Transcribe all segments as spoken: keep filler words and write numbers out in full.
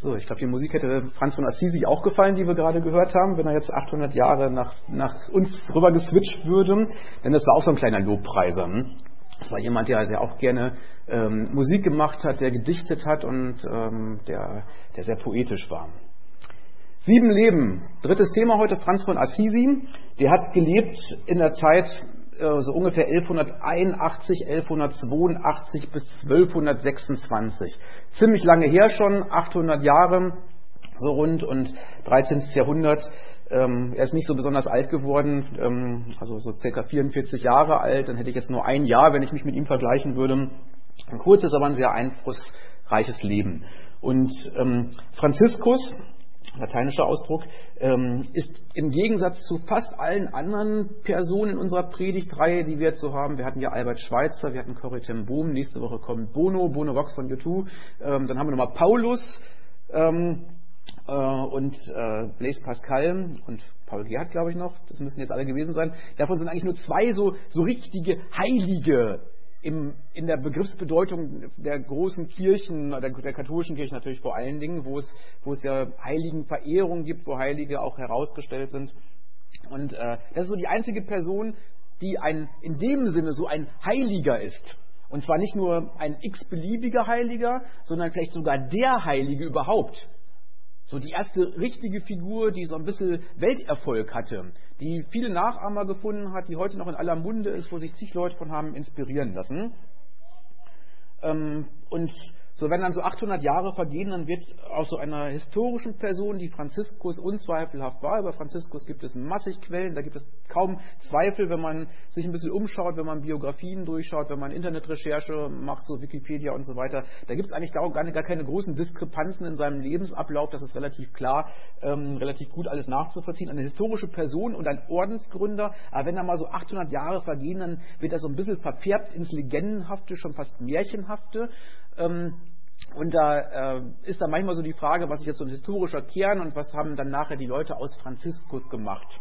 So, ich glaube, die Musik hätte Franz von Assisi auch gefallen, die wir gerade gehört haben, wenn er jetzt achthundert Jahre nach, nach uns rüber geswitcht würde. Denn das war auch so ein kleiner Lobpreiser. Hm? Das war jemand, der, der auch gerne ähm, Musik gemacht hat, der gedichtet hat und ähm, der, der sehr poetisch war. Sieben Leben. Drittes Thema heute, Franz von Assisi. Der hat gelebt in der Zeit äh, so ungefähr elfhunderteinundachtzig, elfhundertzweiundachtzig bis zwölfhundertsechsundzwanzig. Ziemlich lange her schon, achthundert Jahre so rund und dreizehnten Jahrhundert. Ähm, er ist nicht so besonders alt geworden, ähm, also so circa vierundvierzig Jahre alt. Dann hätte ich jetzt nur ein Jahr, wenn ich mich mit ihm vergleichen würde. Ein kurzes, aber ein sehr einflussreiches Leben. Und ähm, Franziskus, lateinischer Ausdruck, ähm, ist im Gegensatz zu fast allen anderen Personen in unserer Predigtreihe, die wir jetzt so haben, wir hatten ja Albert Schweitzer, wir hatten Corrie ten Boom, nächste Woche kommt Bono, Bono Vox von U zwei, ähm, dann haben wir nochmal Paulus ähm, äh, und äh, Blaise Pascal und Paul Gerhardt, glaube ich noch, das müssen jetzt alle gewesen sein. Davon sind eigentlich nur zwei so, so richtige Heilige Im, in der Begriffsbedeutung der großen Kirchen, der, der katholischen Kirche natürlich vor allen Dingen, wo es, wo es ja Heiligenverehrung gibt, wo Heilige auch herausgestellt sind. Und äh, das ist so die einzige Person, die ein, in dem Sinne so ein Heiliger ist. Und zwar nicht nur ein x-beliebiger Heiliger, sondern vielleicht sogar der Heilige überhaupt. So die erste richtige Figur, die so ein bisschen Welterfolg hatte, die viele Nachahmer gefunden hat, die heute noch in aller Munde ist, wo sich zig Leute von haben inspirieren lassen. Ähm, und so wenn dann so achthundert Jahre vergehen, dann wird aus so einer historischen Person, die Franziskus unzweifelhaft war, über Franziskus gibt es massig Quellen, da gibt es kaum Zweifel, wenn man sich ein bisschen umschaut, wenn man Biografien durchschaut, wenn man Internetrecherche macht, so Wikipedia und so weiter, da gibt es eigentlich gar, gar keine großen Diskrepanzen in seinem Lebensablauf, das ist relativ klar, ähm, relativ gut alles nachzuvollziehen. Eine historische Person und ein Ordensgründer, aber wenn da mal so achthundert Jahre vergehen, dann wird das so ein bisschen verfärbt ins Legendenhafte, schon fast Märchenhafte. Ähm, und da äh, ist dann manchmal so die Frage, was ist jetzt so ein historischer Kern und was haben dann nachher die Leute aus Franziskus gemacht?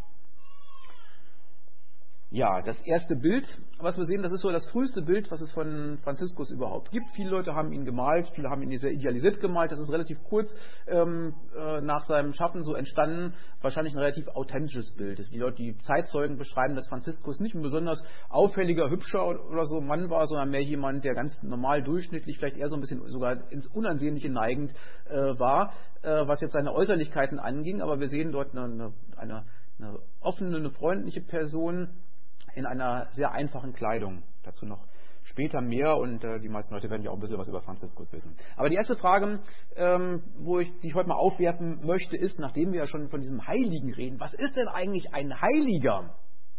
Ja, das erste Bild, was wir sehen, das ist so das früheste Bild, was es von Franziskus überhaupt gibt. Viele Leute haben ihn gemalt, viele haben ihn sehr idealisiert gemalt. Das ist relativ kurz ähm, äh, nach seinem Schaffen so entstanden. Wahrscheinlich ein relativ authentisches Bild. Die Leute, die Zeitzeugen beschreiben, dass Franziskus nicht ein besonders auffälliger, hübscher oder so Mann war, sondern mehr jemand, der ganz normal durchschnittlich, vielleicht eher so ein bisschen sogar ins Unansehnliche neigend äh, war, äh, was jetzt seine Äußerlichkeiten anging. Aber wir sehen dort eine, eine, eine offene, eine freundliche Person, in einer sehr einfachen Kleidung. Dazu noch später mehr und äh, die meisten Leute werden ja auch ein bisschen was über Franziskus wissen. Aber die erste Frage, ähm, wo ich, die ich heute mal aufwerfen möchte, ist, nachdem wir ja schon von diesem Heiligen reden, was ist denn eigentlich ein Heiliger?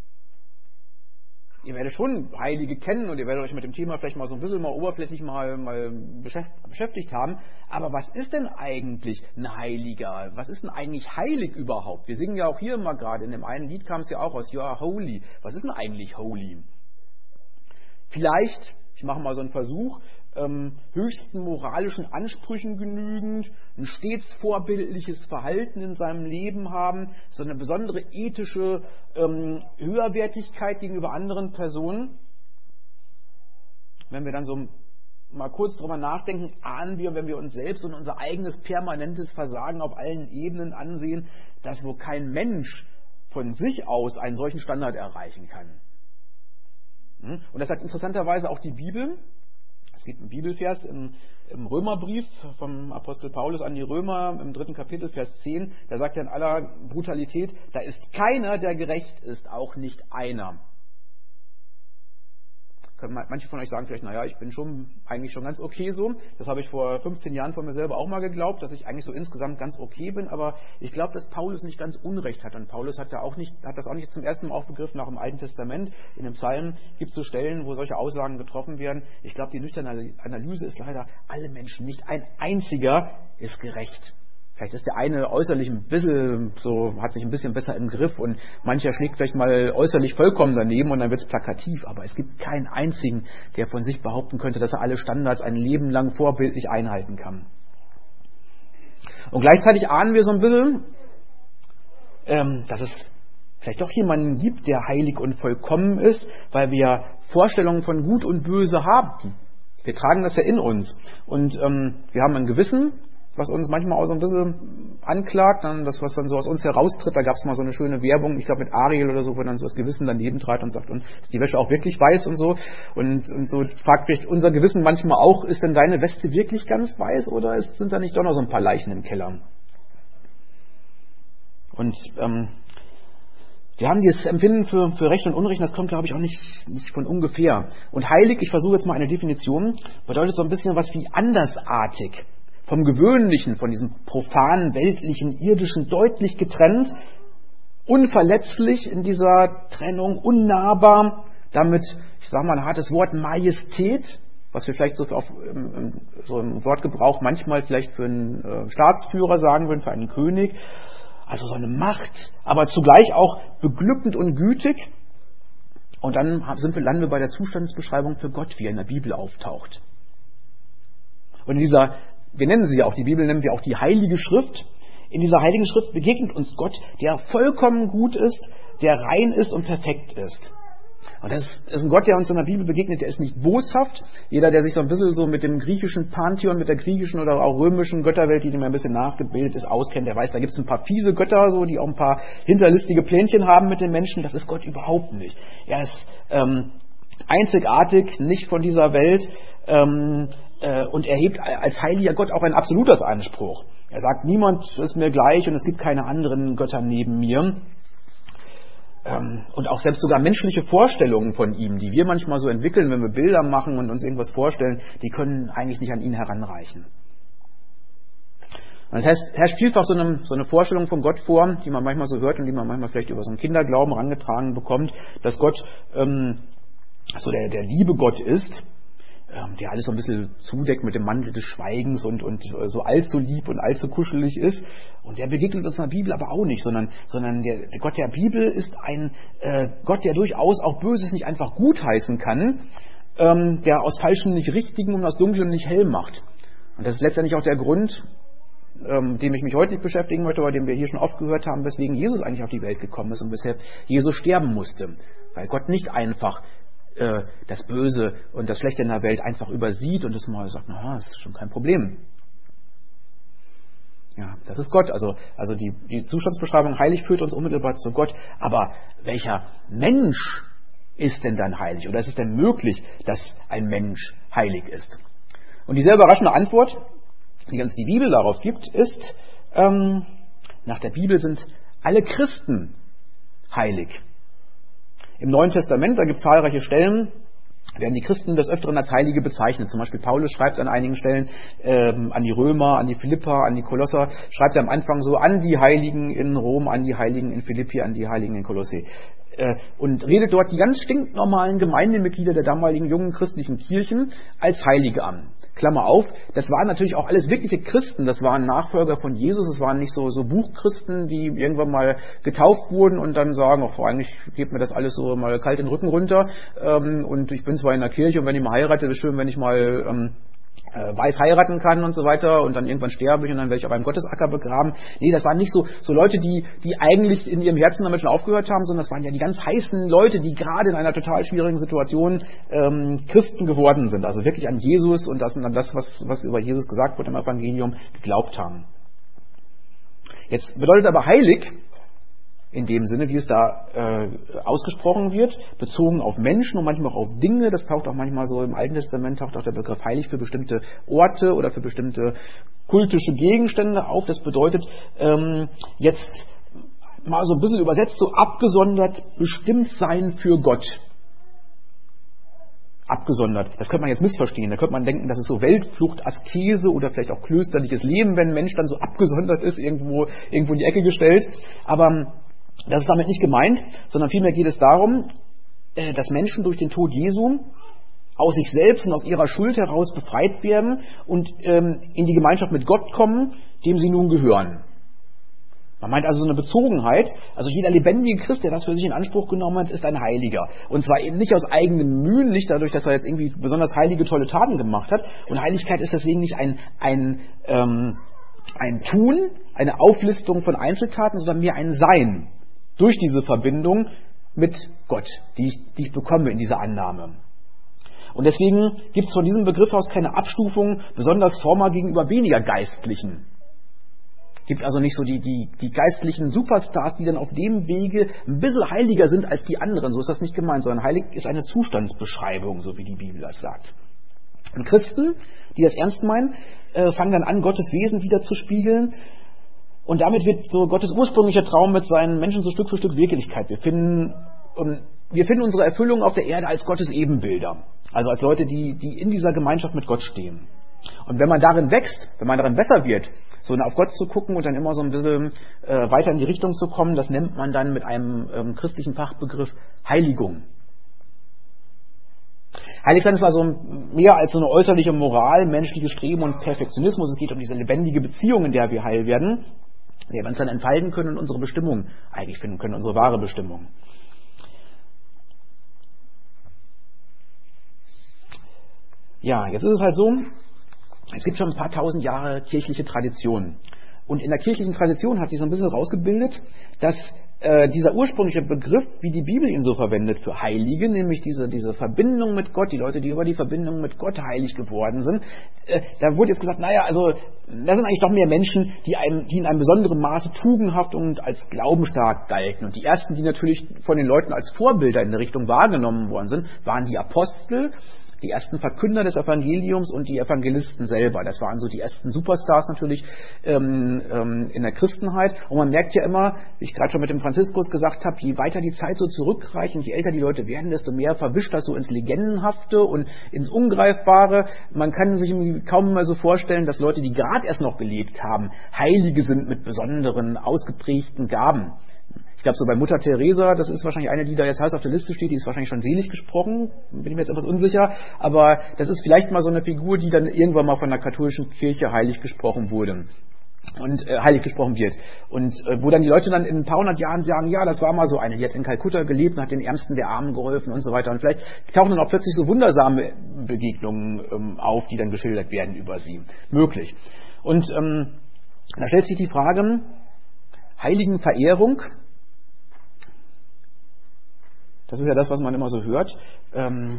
Ihr werdet schon Heilige kennen und ihr werdet euch mit dem Thema vielleicht mal so ein bisschen mal oberflächlich mal, mal beschäftigt haben. Aber was ist denn eigentlich ein Heiliger? Was ist denn eigentlich heilig überhaupt? Wir singen ja auch hier mal gerade, in dem einen Lied kam es ja auch aus, You are holy. Was ist denn eigentlich holy? Vielleicht, ich mache mal so einen Versuch, ähm, höchsten moralischen Ansprüchen genügend, ein stets vorbildliches Verhalten in seinem Leben haben, so eine besondere ethische ähm, Höherwertigkeit gegenüber anderen Personen. Wenn wir dann so mal kurz drüber nachdenken, ahnen wir, wenn wir uns selbst und unser eigenes permanentes Versagen auf allen Ebenen ansehen, dass wohl kein Mensch von sich aus einen solchen Standard erreichen kann. Und das sagt interessanterweise auch die Bibel. Es gibt einen Bibelvers im, im Römerbrief vom Apostel Paulus an die Römer im dritten Kapitel, Vers zehn. Da sagt er in aller Brutalität, da ist keiner, der gerecht ist, auch nicht einer. Manche von euch sagen vielleicht, naja, ich bin schon eigentlich schon ganz okay so. Das habe ich vor fünfzehn Jahren von mir selber auch mal geglaubt, dass ich eigentlich so insgesamt ganz okay bin. Aber ich glaube, dass Paulus nicht ganz Unrecht hat. Und Paulus hat, da auch nicht, hat das auch nicht zum ersten Mal aufgegriffen, auch im Alten Testament. In den Psalmen gibt es so Stellen, wo solche Aussagen getroffen werden. Ich glaube, die nüchterne Analyse ist leider, alle Menschen, nicht ein einziger ist gerecht. Vielleicht ist der eine äußerlich ein bisschen, so, hat sich ein bisschen besser im Griff und mancher schlägt vielleicht mal äußerlich vollkommen daneben und dann wird es plakativ. Aber es gibt keinen einzigen, der von sich behaupten könnte, dass er alle Standards ein Leben lang vorbildlich einhalten kann. Und gleichzeitig ahnen wir so ein bisschen, ähm, dass es vielleicht doch jemanden gibt, der heilig und vollkommen ist, weil wir Vorstellungen von Gut und Böse haben. Wir tragen das ja in uns. Und ähm, wir haben ein Gewissen. was uns manchmal auch so ein bisschen anklagt, dann das, was dann so aus uns heraustritt. Da gab es mal so eine schöne Werbung, ich glaube mit Ariel oder so, wo dann so das Gewissen daneben trat und sagt, und ist die Wäsche auch wirklich weiß und so. Und, und so fragt vielleicht unser Gewissen manchmal auch, ist denn deine Weste wirklich ganz weiß oder ist, sind da nicht doch noch so ein paar Leichen im Keller? Und ähm, wir haben dieses Empfinden für, für Recht und Unrecht, das kommt, glaube ich, auch nicht, nicht von ungefähr. Und heilig, ich versuche jetzt mal eine Definition, bedeutet so ein bisschen was wie andersartig, vom Gewöhnlichen, von diesem profanen, weltlichen, irdischen, deutlich getrennt, unverletzlich in dieser Trennung, unnahbar, damit, ich sage mal ein hartes Wort, Majestät, was wir vielleicht so, auf, im, so im Wortgebrauch manchmal vielleicht für einen äh, Staatsführer sagen würden, für einen König. Also so eine Macht, aber zugleich auch beglückend und gütig. Und dann sind wir landen wir bei der Zustandsbeschreibung für Gott, wie er in der Bibel auftaucht. Und in dieser, wir nennen sie ja auch, die Bibel nennen wir auch die Heilige Schrift. In dieser Heiligen Schrift begegnet uns Gott, der vollkommen gut ist, der rein ist und perfekt ist. Und das ist ein Gott, der uns in der Bibel begegnet, der ist nicht boshaft. Jeder, der sich so ein bisschen so mit dem griechischen Pantheon, mit der griechischen oder auch römischen Götterwelt, die dem ein bisschen nachgebildet ist, auskennt, der weiß, da gibt es ein paar fiese Götter, so, die auch ein paar hinterlistige Plänchen haben mit den Menschen. Das ist Gott überhaupt nicht. Er ist ähm, einzigartig, nicht von dieser Welt ähm, äh, und erhebt als heiliger Gott auch ein absolutes Anspruch. Er sagt, niemand ist mir gleich und es gibt keine anderen Götter neben mir. Und auch selbst sogar menschliche Vorstellungen von ihm, die wir manchmal so entwickeln, wenn wir Bilder machen und uns irgendwas vorstellen, die können eigentlich nicht an ihn heranreichen. Und das heißt, herrscht vielfach so eine, so eine Vorstellung von Gott vor, die man manchmal so hört und die man manchmal vielleicht über so einen Kinderglauben herangetragen bekommt, dass Gott ähm, so der, der liebe Gott ist, ähm, der alles so ein bisschen zudeckt mit dem Mantel des Schweigens und, und so allzu lieb und allzu kuschelig ist. Und der begegnet uns in der Bibel aber auch nicht, sondern, sondern der, der Gott der Bibel ist ein äh, Gott, der durchaus auch Böses nicht einfach gutheißen kann, ähm, der aus Falschem nicht Richtigen und aus Dunklem nicht hell macht. Und das ist letztendlich auch der Grund, ähm, dem ich mich heute nicht beschäftigen möchte, aber dem wir hier schon oft gehört haben, weswegen Jesus eigentlich auf die Welt gekommen ist und weshalb Jesus sterben musste. Weil Gott nicht einfach das Böse und das Schlechte in der Welt einfach übersieht und das mal sagt, na, das ist schon kein Problem. Ja, das ist Gott. Also, also die, die Zustandsbeschreibung heilig führt uns unmittelbar zu Gott. Aber welcher Mensch ist denn dann heilig? Oder ist es denn möglich, dass ein Mensch heilig ist? Und die sehr überraschende Antwort, die uns die Bibel darauf gibt, ist, ähm, nach der Bibel sind alle Christen heilig. Im Neuen Testament, da gibt es zahlreiche Stellen, werden die Christen des Öfteren als Heilige bezeichnet. Zum Beispiel Paulus schreibt an einigen Stellen ähm, an die Römer, an die Philipper, an die Kolosser, schreibt er am Anfang so an die Heiligen in Rom, an die Heiligen in Philippi, an die Heiligen in Kolosse. Äh, und redet dort die ganz stinknormalen Gemeindemitglieder der damaligen jungen christlichen Kirchen als Heilige an. Klammer auf, das waren natürlich auch alles wirkliche Christen, das waren Nachfolger von Jesus, es waren nicht so, so Buchchristen, die irgendwann mal getauft wurden und dann sagen, ach, eigentlich geht mir das alles so mal kalt den Rücken runter ähm, und ich bin zwar in der Kirche und wenn ich mal heirate, ist schön, wenn ich mal ähm, äh, weiß heiraten kann und so weiter und dann irgendwann sterbe ich und dann werde ich auf einem Gottesacker begraben. Nee, das waren nicht so, so Leute, die, die eigentlich in ihrem Herzen damit schon aufgehört haben, sondern das waren ja die ganz heißen Leute, die gerade in einer total schwierigen Situation ähm, Christen geworden sind, also wirklich an Jesus und das, an das, was, was über Jesus gesagt wird im Evangelium, geglaubt haben. Jetzt bedeutet aber heilig, in dem Sinne, wie es da äh, ausgesprochen wird, bezogen auf Menschen und manchmal auch auf Dinge. Das taucht auch manchmal so im Alten Testament, taucht auch der Begriff heilig für bestimmte Orte oder für bestimmte kultische Gegenstände auf. Das bedeutet ähm, jetzt mal so ein bisschen übersetzt, so abgesondert bestimmt sein für Gott. Abgesondert. Das könnte man jetzt missverstehen. Da könnte man denken, das ist so Weltflucht, Askese oder vielleicht auch klösterliches Leben, wenn ein Mensch dann so abgesondert ist, irgendwo, irgendwo in die Ecke gestellt. Aber das ist damit nicht gemeint, sondern vielmehr geht es darum, dass Menschen durch den Tod Jesu aus sich selbst und aus ihrer Schuld heraus befreit werden und in die Gemeinschaft mit Gott kommen, dem sie nun gehören. Man meint also so eine Bezogenheit, also jeder lebendige Christ, der das für sich in Anspruch genommen hat, ist ein Heiliger. Und zwar eben nicht aus eigenen Mühen, nicht dadurch, dass er jetzt irgendwie besonders heilige, tolle Taten gemacht hat. Und Heiligkeit ist deswegen nicht ein, ein, ähm, ein Tun, eine Auflistung von Einzeltaten, sondern mehr ein Sein. Durch diese Verbindung mit Gott, die ich, die ich bekomme in dieser Annahme. Und deswegen gibt es von diesem Begriff aus keine Abstufung, besonders former gegenüber weniger Geistlichen. Gibt also nicht so die, die, die geistlichen Superstars, die dann auf dem Wege ein bisschen heiliger sind als die anderen. So ist das nicht gemeint, sondern heilig ist eine Zustandsbeschreibung, so wie die Bibel das sagt. Und Christen, die das ernst meinen, äh, fangen dann an, Gottes Wesen wieder zu spiegeln. Und damit wird so Gottes ursprünglicher Traum mit seinen Menschen so Stück für Stück Wirklichkeit. Wir finden, um, wir finden unsere Erfüllung auf der Erde als Gottes Ebenbilder. Also als Leute, die, die in dieser Gemeinschaft mit Gott stehen. Und wenn man darin wächst, wenn man darin besser wird, so auf Gott zu gucken und dann immer so ein bisschen äh, weiter in die Richtung zu kommen, das nennt man dann mit einem ähm, christlichen Fachbegriff Heiligung. Heiligsein ist also mehr als so eine äußerliche Moral, menschliches Streben und Perfektionismus. Es geht um diese lebendige Beziehung, in der wir heil werden, in der wir uns dann entfalten können und unsere Bestimmung eigentlich finden können, unsere wahre Bestimmung. Ja, jetzt ist es halt so, es gibt schon ein paar tausend Jahre kirchliche Tradition. Und in der kirchlichen Tradition hat sich so ein bisschen rausgebildet, dass äh, dieser ursprüngliche Begriff, wie die Bibel ihn so verwendet für Heilige, nämlich diese, diese Verbindung mit Gott, die Leute, die über die Verbindung mit Gott heilig geworden sind, äh, da wurde jetzt gesagt, naja, also da sind eigentlich doch mehr Menschen, die, einem, die in einem besonderen Maße tugendhaft und als glaubensstark galten. Und die ersten, die natürlich von den Leuten als Vorbilder in der Richtung wahrgenommen worden sind, waren die Apostel, die ersten Verkünder des Evangeliums und die Evangelisten selber. Das waren so die ersten Superstars natürlich ähm, ähm, in der Christenheit. Und man merkt ja immer, wie ich gerade schon mit dem Franziskus gesagt habe, je weiter die Zeit so zurückreicht und je älter die Leute werden, desto mehr verwischt das so ins Legendenhafte und ins Ungreifbare. Man kann sich kaum mehr so vorstellen, dass Leute, die gerade erst noch gelebt haben, Heilige sind mit besonderen, ausgeprägten Gaben. Ich glaube, so bei Mutter Teresa, das ist wahrscheinlich eine, die da jetzt heiß auf der Liste steht, die ist wahrscheinlich schon selig gesprochen, bin ich mir jetzt etwas unsicher, aber das ist vielleicht mal so eine Figur, die dann irgendwann mal von der katholischen Kirche heilig gesprochen wurde und äh, heilig gesprochen wird. Und äh, wo dann die Leute dann in ein paar hundert Jahren sagen, ja, das war mal so eine, die hat in Kalkutta gelebt und hat den Ärmsten der Armen geholfen und so weiter. Und vielleicht tauchen dann auch plötzlich so wundersame Begegnungen ähm, auf, die dann geschildert werden über sie. Möglich. Und ähm, da stellt sich die Frage, Heiligenverehrung, das ist ja das, was man immer so hört. Ähm,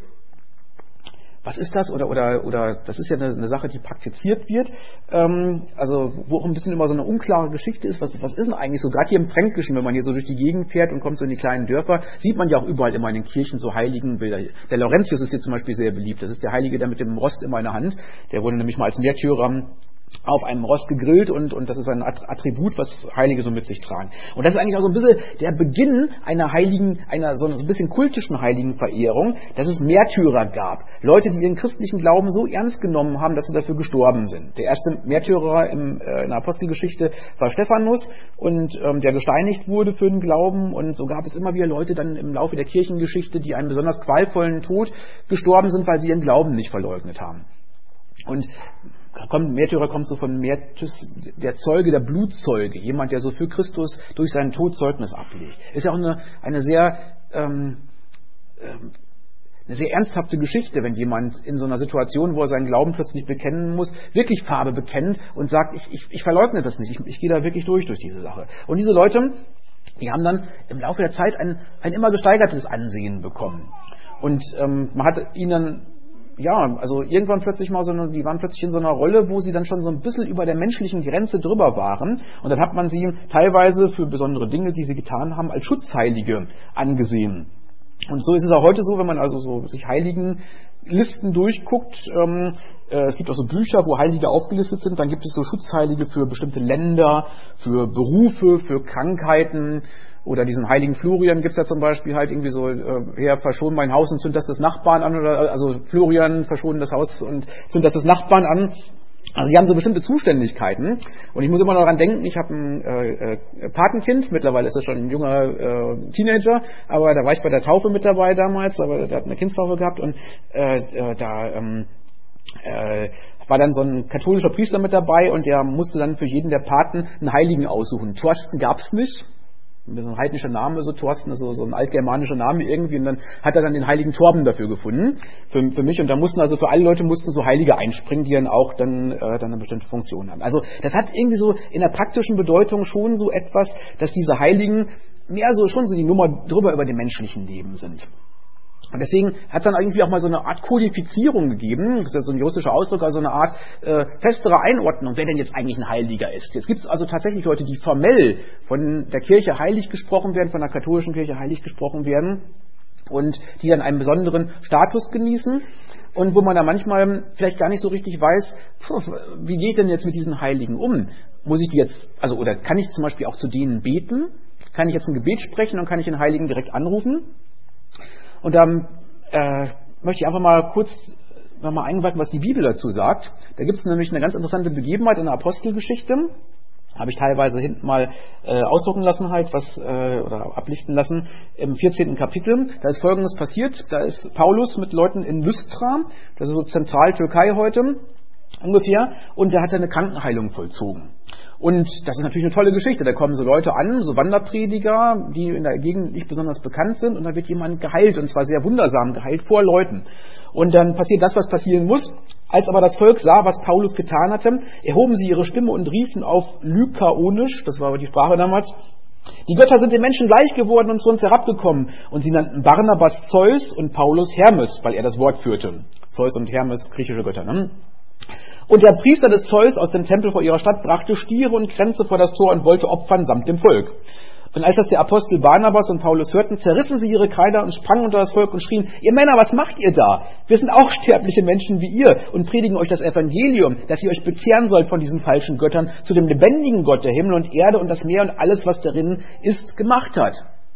was ist das? Oder, oder, oder das ist ja eine, eine Sache, die praktiziert wird. Ähm, also wo auch ein bisschen immer so eine unklare Geschichte ist. Was, was ist denn eigentlich so? Gerade hier im Fränkischen, wenn man hier so durch die Gegend fährt und kommt so in die kleinen Dörfer, sieht man ja auch überall immer in den Kirchen so Heiligenbilder. Der Laurentius ist hier zum Beispiel sehr beliebt. Das ist der Heilige, der mit dem Rost immer in der Hand. Der wurde nämlich mal als Märtyrer auf einem Rost gegrillt und, und das ist ein Attribut, was Heilige so mit sich tragen. Und das ist eigentlich auch so ein bisschen der Beginn einer heiligen, einer so ein bisschen kultischen Heiligenverehrung, dass es Märtyrer gab. Leute, die ihren christlichen Glauben so ernst genommen haben, dass sie dafür gestorben sind. Der erste Märtyrer im, äh, in der Apostelgeschichte war Stephanus und ähm, der gesteinigt wurde für den Glauben, und so gab es immer wieder Leute dann im Laufe der Kirchengeschichte, die einen besonders qualvollen Tod gestorben sind, weil sie ihren Glauben nicht verleugnet haben. Und Kommt, Märtyrer kommt so von Märtys, der Zeuge, der Blutzeuge, jemand, der so für Christus durch seinen Tod Zeugnis ablegt. Ist ja auch eine, eine sehr ähm, ähm, eine sehr ernsthafte Geschichte, wenn jemand in so einer Situation, wo er seinen Glauben plötzlich bekennen muss, wirklich Farbe bekennt und sagt, ich, ich, ich verleugne das nicht, ich, ich gehe da wirklich durch durch diese Sache. Und diese Leute, die haben dann im Laufe der Zeit ein, ein immer gesteigertes Ansehen bekommen. Und ähm, man hat ihnen Ja, also irgendwann plötzlich mal so eine, die waren plötzlich in so einer Rolle, wo sie dann schon so ein bisschen über der menschlichen Grenze drüber waren. Und dann hat man sie teilweise für besondere Dinge, die sie getan haben, als Schutzheilige angesehen. Und so ist es auch heute so, wenn man also so sich Heiligenlisten durchguckt. Ähm, äh, es gibt auch so Bücher, wo Heilige aufgelistet sind. Dann gibt es so Schutzheilige für bestimmte Länder, für Berufe, für Krankheiten. Oder diesen heiligen Florian gibt es ja zum Beispiel halt irgendwie so, äh, Herr, verschon mein Haus und zünd das des Nachbarn an, oder also Florian, verschon das Haus und zünd das des Nachbarn an. Also die haben so bestimmte Zuständigkeiten. Und ich muss immer noch daran denken, ich habe ein äh, äh, Patenkind, mittlerweile ist er schon ein junger äh, Teenager, aber da war ich bei der Taufe mit dabei damals, aber der hat eine Kindstaufe gehabt und äh, äh, da ähm, äh, war dann so ein katholischer Priester mit dabei und der musste dann für jeden der Paten einen Heiligen aussuchen. Thorsten gab's nicht. Ein bisschen heidnischer Name, so Thorsten, ist so, so ein altgermanischer Name irgendwie, und dann hat er dann den heiligen Torben dafür gefunden, für, für mich, und da mussten also für alle Leute mussten so Heilige einspringen, die dann auch dann, äh, dann eine bestimmte Funktion haben. Also das hat irgendwie so in der praktischen Bedeutung schon so etwas, dass diese Heiligen mehr so schon so die Nummer drüber über dem menschlichen Leben sind. Und deswegen hat es dann irgendwie auch mal so eine Art Kodifizierung gegeben, das ist ja so ein juristischer Ausdruck, also eine Art äh, festere Einordnung, wer denn jetzt eigentlich ein Heiliger ist. Jetzt gibt es also tatsächlich Leute, die formell von der Kirche heilig gesprochen werden, von der katholischen Kirche heilig gesprochen werden und die dann einen besonderen Status genießen und wo man dann manchmal vielleicht gar nicht so richtig weiß, wie gehe ich denn jetzt mit diesen Heiligen um? Muss ich die jetzt, also oder kann ich zum Beispiel auch zu denen beten? Kann ich jetzt ein Gebet sprechen und kann ich den Heiligen direkt anrufen? Und dann äh, möchte ich einfach mal kurz nochmal einweiten, was die Bibel dazu sagt. Da gibt es nämlich eine ganz interessante Begebenheit in der Apostelgeschichte. Habe ich teilweise hinten mal äh, ausdrucken lassen, halt, was äh, oder ablichten lassen, im vierzehnten Kapitel. Da ist Folgendes passiert. Da ist Paulus mit Leuten in Lystra, das ist so Zentraltürkei heute ungefähr, und der hat eine Krankenheilung vollzogen. Und das ist natürlich eine tolle Geschichte. Da kommen so Leute an, so Wanderprediger, die in der Gegend nicht besonders bekannt sind, und da wird jemand geheilt, und zwar sehr wundersam geheilt vor Leuten. Und dann passiert das, was passieren muss. Als aber das Volk sah, was Paulus getan hatte, erhoben sie ihre Stimme und riefen auf Lykaonisch, das war aber die Sprache damals, die Götter sind den Menschen gleich geworden und zu uns herabgekommen. Und sie nannten Barnabas Zeus und Paulus Hermes, weil er das Wort führte. Zeus und Hermes, griechische Götter, ne? Und der Priester des Zeus aus dem Tempel vor ihrer Stadt brachte Stiere und Kränze vor das Tor und wollte opfern samt dem Volk. Und als das der Apostel Barnabas und Paulus hörten, zerrissen sie ihre Kleider und sprangen unter das Volk und schrien: Ihr Männer, was macht ihr da? Wir sind auch sterbliche Menschen wie ihr und predigen euch das Evangelium, dass ihr euch bekehren sollt von diesen falschen Göttern zu dem lebendigen Gott, der Himmel und Erde und das Meer und alles, was darin ist, gemacht hat.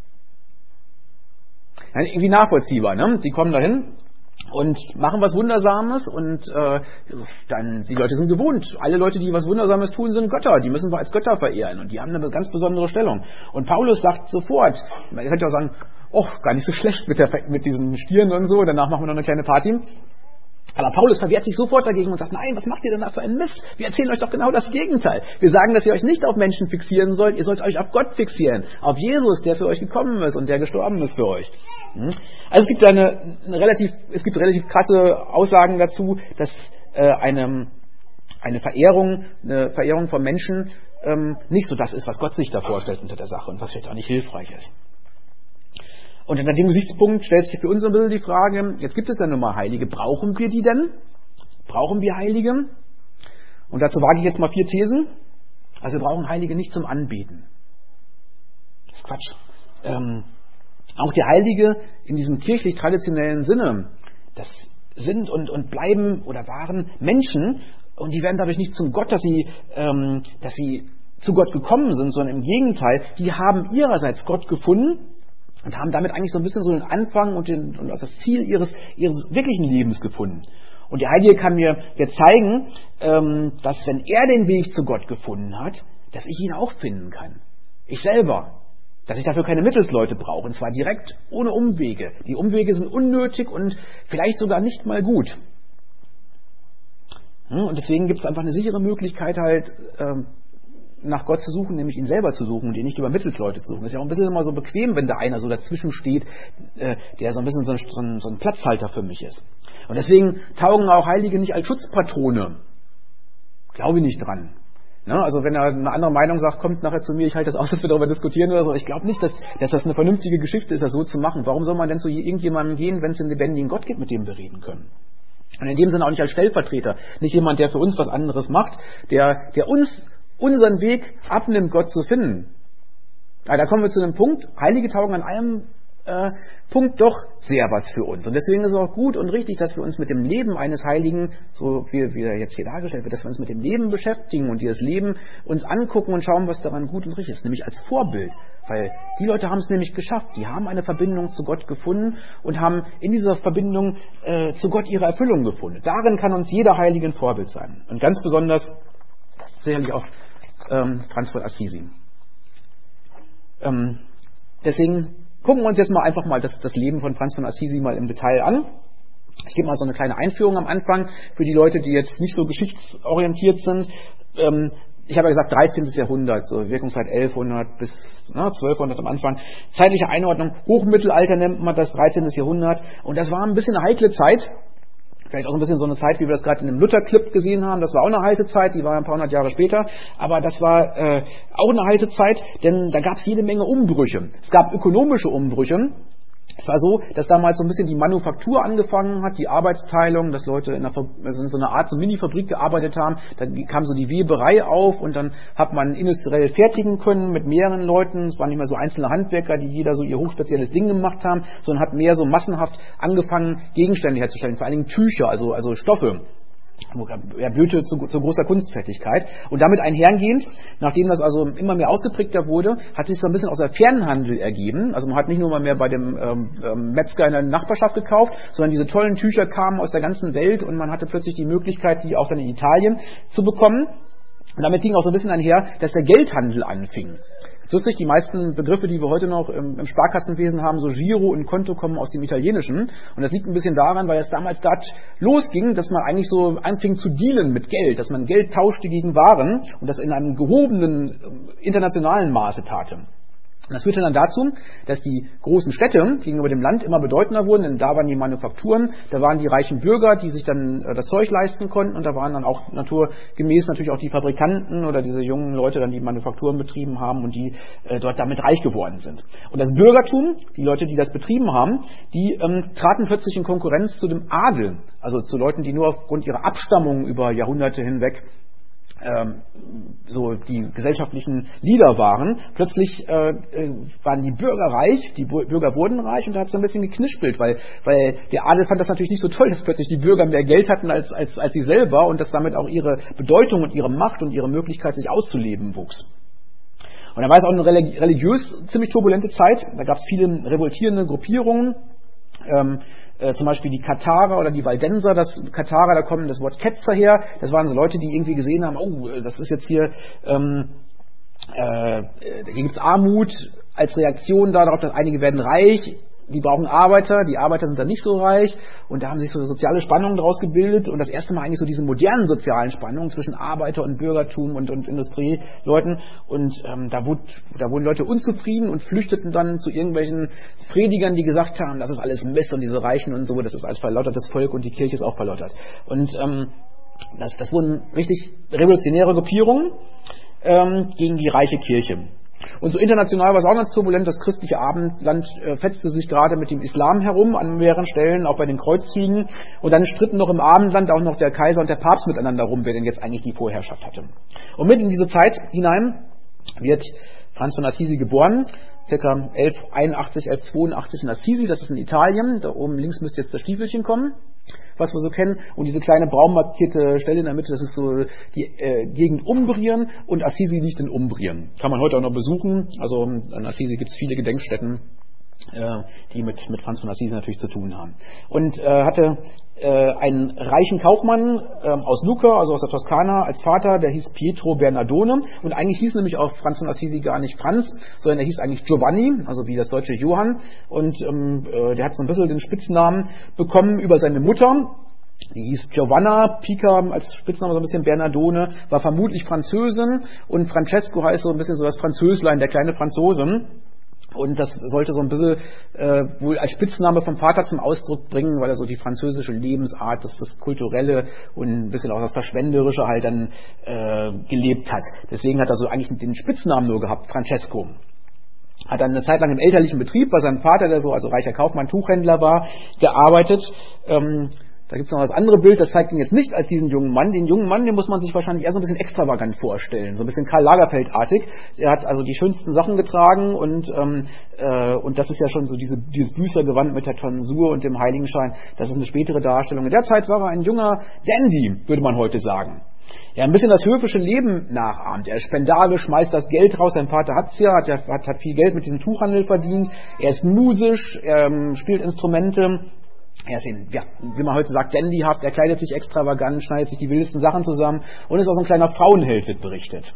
Ja, irgendwie nachvollziehbar, ne? Die kommen dahin und machen was Wundersames und äh, dann, die Leute sind gewohnt. Alle Leute, die was Wundersames tun, sind Götter. Die müssen wir als Götter verehren und die haben eine ganz besondere Stellung. Und Paulus sagt sofort, man könnte auch sagen, oh, gar nicht so schlecht mit, der, mit diesen Stieren und so, danach machen wir noch eine kleine Party. Aber Paulus verwehrt sich sofort dagegen und sagt, nein, was macht ihr denn da für einen Mist? Wir erzählen euch doch genau das Gegenteil. Wir sagen, dass ihr euch nicht auf Menschen fixieren sollt, ihr sollt euch auf Gott fixieren, auf Jesus, der für euch gekommen ist und der gestorben ist für euch. Also es gibt eine, eine relativ, es gibt relativ krasse Aussagen dazu, dass äh, eine, eine Verehrung, eine Verehrung von Menschen ähm, nicht so das ist, was Gott sich da vorstellt unter der Sache und was vielleicht auch nicht hilfreich ist. Und unter dem Gesichtspunkt stellt sich für uns ein bisschen die Frage, jetzt gibt es ja nun mal Heilige, brauchen wir die denn? Brauchen wir Heilige? Und dazu wage ich jetzt mal vier Thesen. Also wir brauchen Heilige nicht zum Anbeten. Das ist Quatsch. Ähm, auch die Heilige in diesem kirchlich-traditionellen Sinne, das sind und, und bleiben oder waren Menschen und die werden dadurch nicht zum Gott, dass sie, ähm, dass sie zu Gott gekommen sind, sondern im Gegenteil, die haben ihrerseits Gott gefunden und haben damit eigentlich so ein bisschen so den Anfang und, den, und das Ziel ihres, ihres wirklichen Lebens gefunden. Und der Heilige kann mir jetzt zeigen, ähm, dass wenn er den Weg zu Gott gefunden hat, dass ich ihn auch finden kann. Ich selber. Dass ich dafür keine Mittelsleute brauche. Und zwar direkt, ohne Umwege. Die Umwege sind unnötig und vielleicht sogar nicht mal gut. Und deswegen gibt es einfach eine sichere Möglichkeit halt, ähm, nach Gott zu suchen, nämlich ihn selber zu suchen und ihn nicht über Mittelsleute zu suchen. Das ist ja auch ein bisschen immer so bequem, wenn da einer so dazwischen steht, äh, der so ein bisschen so ein, so, ein, so ein Platzhalter für mich ist. Und deswegen taugen auch Heilige nicht als Schutzpatrone. Glaube ich nicht dran. Ne? Also wenn er eine andere Meinung sagt, kommt nachher zu mir, ich halte das aus, dass wir darüber diskutieren oder so. Ich glaube nicht, dass, dass das eine vernünftige Geschichte ist, das so zu machen. Warum soll man denn zu irgendjemandem gehen, wenn es einen lebendigen Gott gibt, mit dem wir reden können? Und in dem Sinne auch nicht als Stellvertreter. Nicht jemand, der für uns was anderes macht, der, der uns unseren Weg abnimmt, Gott zu finden. Ja, da kommen wir zu einem Punkt, Heilige taugen an einem äh, Punkt doch sehr was für uns. Und deswegen ist es auch gut und richtig, dass wir uns mit dem Leben eines Heiligen, so wie, wie er jetzt hier dargestellt wird, dass wir uns mit dem Leben beschäftigen und dieses Leben uns angucken und schauen, was daran gut und richtig ist, nämlich als Vorbild. Weil die Leute haben es nämlich geschafft, die haben eine Verbindung zu Gott gefunden und haben in dieser Verbindung äh, zu Gott ihre Erfüllung gefunden. Darin kann uns jeder Heilige ein Vorbild sein. Und ganz besonders sicherlich auch ähm, Franz von Assisi. Ähm, deswegen gucken wir uns jetzt mal einfach mal das, das Leben von Franz von Assisi mal im Detail an. Ich gebe mal so eine kleine Einführung am Anfang für die Leute, die jetzt nicht so geschichtsorientiert sind. Ähm, ich habe ja gesagt dreizehntes Jahrhundert, so Wirkungszeit elfhundert bis na, zwölfhundert am Anfang. Zeitliche Einordnung, Hochmittelalter nennt man das, dreizehntes Jahrhundert. Und das war ein bisschen eine heikle Zeit. Vielleicht auch so ein bisschen so eine Zeit, wie wir das gerade in dem Luther-Clip gesehen haben. Das war auch eine heiße Zeit, die war ein paar hundert Jahre später. Aber das war äh, auch eine heiße Zeit, denn da gab es jede Menge Umbrüche. Es gab ökonomische Umbrüche. Es war so, dass damals so ein bisschen die Manufaktur angefangen hat, die Arbeitsteilung, dass Leute in, einer, also in so einer Art so Mini-Fabrik gearbeitet haben. Dann kam so die Weberei auf und dann hat man industriell fertigen können mit mehreren Leuten. Es waren nicht mehr so einzelne Handwerker, die jeder so ihr hochspezielles Ding gemacht haben, sondern hat mehr so massenhaft angefangen, Gegenstände herzustellen, vor allen Dingen Tücher, also, also Stoffe. Ja, Goethe zu, zu großer Kunstfertigkeit. Und damit einhergehend, nachdem das also immer mehr ausgeprägter wurde, hat sich so ein bisschen aus der Fernhandel ergeben. Also man hat nicht nur mal mehr bei dem ähm, Metzger in der Nachbarschaft gekauft, sondern diese tollen Tücher kamen aus der ganzen Welt und man hatte plötzlich die Möglichkeit, die auch dann in Italien zu bekommen. Und damit ging auch so ein bisschen einher, dass der Geldhandel anfing. Lustig, die meisten Begriffe, die wir heute noch im, im Sparkassenwesen haben, so Giro und Konto, kommen aus dem Italienischen. Und das liegt ein bisschen daran, weil es damals gerade losging, dass man eigentlich so anfing zu dealen mit Geld, dass man Geld tauschte gegen Waren und das in einem gehobenen internationalen Maße tate. Und das führte dann dazu, dass die großen Städte gegenüber dem Land immer bedeutender wurden, denn da waren die Manufakturen, da waren die reichen Bürger, die sich dann äh, das Zeug leisten konnten, und da waren dann auch naturgemäß natürlich auch die Fabrikanten oder diese jungen Leute, dann die Manufakturen betrieben haben und die äh, dort damit reich geworden sind. Und das Bürgertum, die Leute, die das betrieben haben, die ähm, traten plötzlich in Konkurrenz zu dem Adel, also zu Leuten, die nur aufgrund ihrer Abstammung über Jahrhunderte hinweg Ähm, so die gesellschaftlichen Leader waren. Plötzlich äh, waren die Bürger reich, die Bu- Bürger wurden reich, und da hat es so ein bisschen geknispelt, weil, weil der Adel fand das natürlich nicht so toll, dass plötzlich die Bürger mehr Geld hatten als, als, als sie selber und dass damit auch ihre Bedeutung und ihre Macht und ihre Möglichkeit, sich auszuleben, wuchs. Und dann war es auch eine religiös ziemlich turbulente Zeit. Da gab es viele revoltierende Gruppierungen. Ähm, äh, zum Beispiel die Katharer oder die Waldenser. Das Katharer, da kommt das Wort Ketzer her. Das waren so Leute, die irgendwie gesehen haben, oh, das ist jetzt hier, ähm, äh, hier gibt es Armut als Reaktion darauf, dass einige werden reich. Die brauchen Arbeiter, die Arbeiter sind dann nicht so reich, und da haben sich so soziale Spannungen daraus gebildet, und das erste Mal eigentlich so diese modernen sozialen Spannungen zwischen Arbeiter und Bürgertum und, und Industrieleuten, und ähm, da, wurde, da wurden Leute unzufrieden und flüchteten dann zu irgendwelchen Predigern, die gesagt haben, das ist alles Mist und diese Reichen und so, das ist alles verlottertes Volk und die Kirche ist auch verlottert. Und ähm, das, das wurden richtig revolutionäre Gruppierungen ähm, gegen die reiche Kirche. Und so international war es auch ganz turbulent. Das christliche Abendland äh, fetzte sich gerade mit dem Islam herum an mehreren Stellen, auch bei den Kreuzzügen. Und dann stritten noch im Abendland auch noch der Kaiser und der Papst miteinander rum, wer denn jetzt eigentlich die Vorherrschaft hatte. Und mitten in diese Zeit hinein wird Franz von Assisi geboren, ca. elf einundachtzig, elf zweiundachtzig in Assisi, das ist in Italien. Da oben links müsste jetzt das Stiefelchen kommen, was wir so kennen. Und diese kleine braun markierte Stelle in der Mitte, das ist so die äh, Gegend Umbrien, und Assisi liegt in Umbrien. Kann man heute auch noch besuchen. Also an Assisi gibt es viele Gedenkstätten, äh, die mit, mit Franz von Assisi natürlich zu tun haben. Und äh, hatte äh, einen reichen Kaufmann äh, aus Lucca, also aus der Toskana, als Vater, der hieß Pietro Bernardone. Und eigentlich hieß nämlich auch Franz von Assisi gar nicht Franz, sondern er hieß eigentlich Giovanni, also wie das deutsche Johann. Und ähm, äh, der hat so ein bisschen den Spitznamen bekommen über seine Mutter. Die hieß Giovanna Pica, als Spitzname so ein bisschen Bernardone, war vermutlich Französin, und Francesco heißt so ein bisschen so das Französlein, der kleine Franzose. Und das sollte so ein bisschen äh, wohl als Spitzname vom Vater zum Ausdruck bringen, weil er so die französische Lebensart, das, das Kulturelle und ein bisschen auch das Verschwenderische halt dann äh, gelebt hat. Deswegen hat er so eigentlich den Spitznamen nur gehabt, Francesco. Hat dann eine Zeit lang im elterlichen Betrieb bei seinem Vater, der so also reicher Kaufmann, Tuchhändler war, gearbeitet. Ähm, Da gibt es noch das andere Bild, das zeigt ihn jetzt nicht als diesen jungen Mann. Den jungen Mann, den muss man sich wahrscheinlich eher so ein bisschen extravagant vorstellen, so ein bisschen Karl Lagerfeld-artig. Er hat also die schönsten Sachen getragen, und ähm, äh, und das ist ja schon so diese, dieses Büßergewand mit der Tonsur und dem Heiligenschein. Das ist eine spätere Darstellung. In der Zeit war er ein junger Dandy, würde man heute sagen. Ja, ein bisschen das höfische Leben nachahmt. Er ist spendabel, schmeißt das Geld raus. Sein Vater hat's ja, hat, hat, hat viel Geld mit diesem Tuchhandel verdient. Er ist musisch, er ähm, spielt Instrumente. Er ist eben, ja, wie man heute sagt, dandyhaft, er kleidet sich extravagant, schneidet sich die wildesten Sachen zusammen und ist auch so ein kleiner Frauenheld, wird berichtet.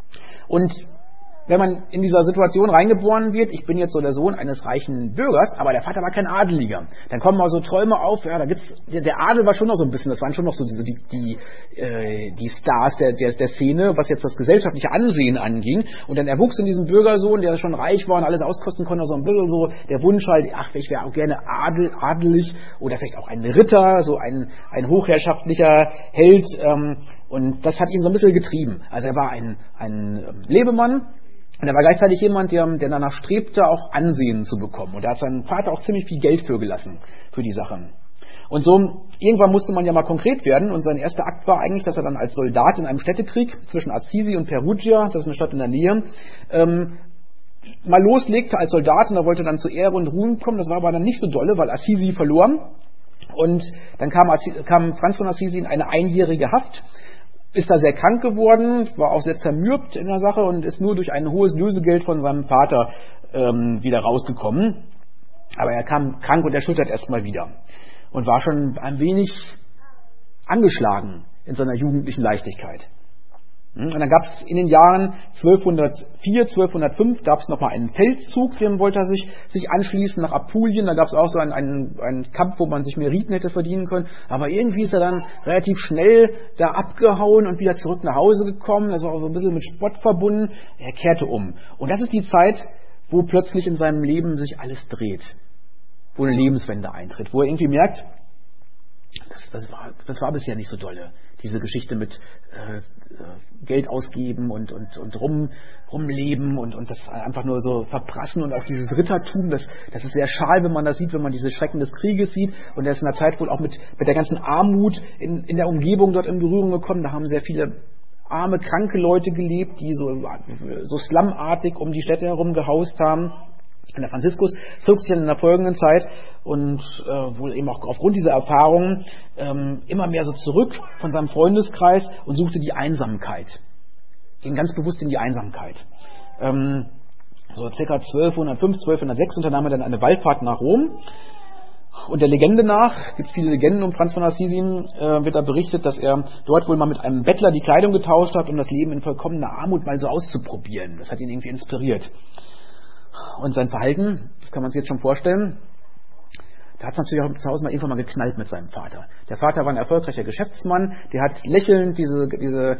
Und wenn man in dieser Situation reingeboren wird, ich bin jetzt so der Sohn eines reichen Bürgers, aber der Vater war kein Adeliger, dann kommen mal so Träume auf, ja, da gibt's, der, der Adel war schon noch so ein bisschen, das waren schon noch so diese, die, die, äh, die Stars der, der, der Szene, was jetzt das gesellschaftliche Ansehen anging, und dann erwuchs in diesem Bürgersohn, der schon reich war und alles auskosten konnte, so ein bisschen so der Wunsch halt, ach, ich wäre auch gerne Adel, adelig, oder vielleicht auch ein Ritter, so ein, ein hochherrschaftlicher Held, ähm, und das hat ihn so ein bisschen getrieben. Also er war ein, ein Lebemann, Und er war gleichzeitig jemand, der, der danach strebte, auch Ansehen zu bekommen. Und er hat seinem Vater auch ziemlich viel Geld für gelassen, für die Sache. Und so, irgendwann musste man ja mal konkret werden. Und sein erster Akt war eigentlich, dass er dann als Soldat in einem Städtekrieg zwischen Assisi und Perugia, das ist eine Stadt in der Nähe, ähm, mal loslegte als Soldat. Und er wollte dann zu Ehre und Ruhm kommen. Das war aber dann nicht so dolle, weil Assisi verlor. Und dann kam, kam Franz von Assisi in eine einjährige Haft. Ist da sehr krank geworden, war auch sehr zermürbt in der Sache und ist nur durch ein hohes Lösegeld von seinem Vater ähm, wieder rausgekommen. Aber er kam krank und erschüttert erstmal wieder und war schon ein wenig angeschlagen in seiner jugendlichen Leichtigkeit. Und dann gab es in den Jahren zwölfhundertvier, zwölfhundertfünf gab es nochmal einen Feldzug, dem wollte er sich, sich anschließen nach Apulien. Da gab es auch so einen, einen, einen Kampf, wo man sich Meriten hätte verdienen können. Aber irgendwie ist er dann relativ schnell da abgehauen und wieder zurück nach Hause gekommen. Das war auch so ein bisschen mit Spott verbunden. Er kehrte um. Und das ist die Zeit, wo plötzlich in seinem Leben sich alles dreht. Wo eine Lebenswende eintritt. Wo er irgendwie merkt, Das, das, war, das war bisher nicht so dolle, diese Geschichte mit äh, Geld ausgeben und, und, und rum, rumleben und, und das einfach nur so verprassen und auch dieses Rittertum, das, das ist sehr schal, wenn man das sieht, wenn man diese Schrecken des Krieges sieht. Und er ist in der Zeit wohl auch mit, mit der ganzen Armut in, in der Umgebung dort in Berührung gekommen. Da haben sehr viele arme, kranke Leute gelebt, die so, so slumartig um die Städte herum gehaust haben. Und der Franziskus zog sich dann in der folgenden Zeit und äh, wohl eben auch aufgrund dieser Erfahrungen ähm, immer mehr so zurück von seinem Freundeskreis und suchte die Einsamkeit. Ging ganz bewusst in die Einsamkeit. Ähm, so ca. zwölfhundertfünf, zwölfhundertsechs unternahm er dann eine Wallfahrt nach Rom. Und der Legende nach, gibt viele Legenden um Franz von Assisi, äh, wird da berichtet, dass er dort wohl mal mit einem Bettler die Kleidung getauscht hat, um das Leben in vollkommener Armut mal so auszuprobieren. Das hat ihn irgendwie inspiriert. Und sein Verhalten, das kann man sich jetzt schon vorstellen, da hat es natürlich auch zu Hause mal irgendwann mal geknallt mit seinem Vater. Der Vater war ein erfolgreicher Geschäftsmann, der hat lächelnd diese, diese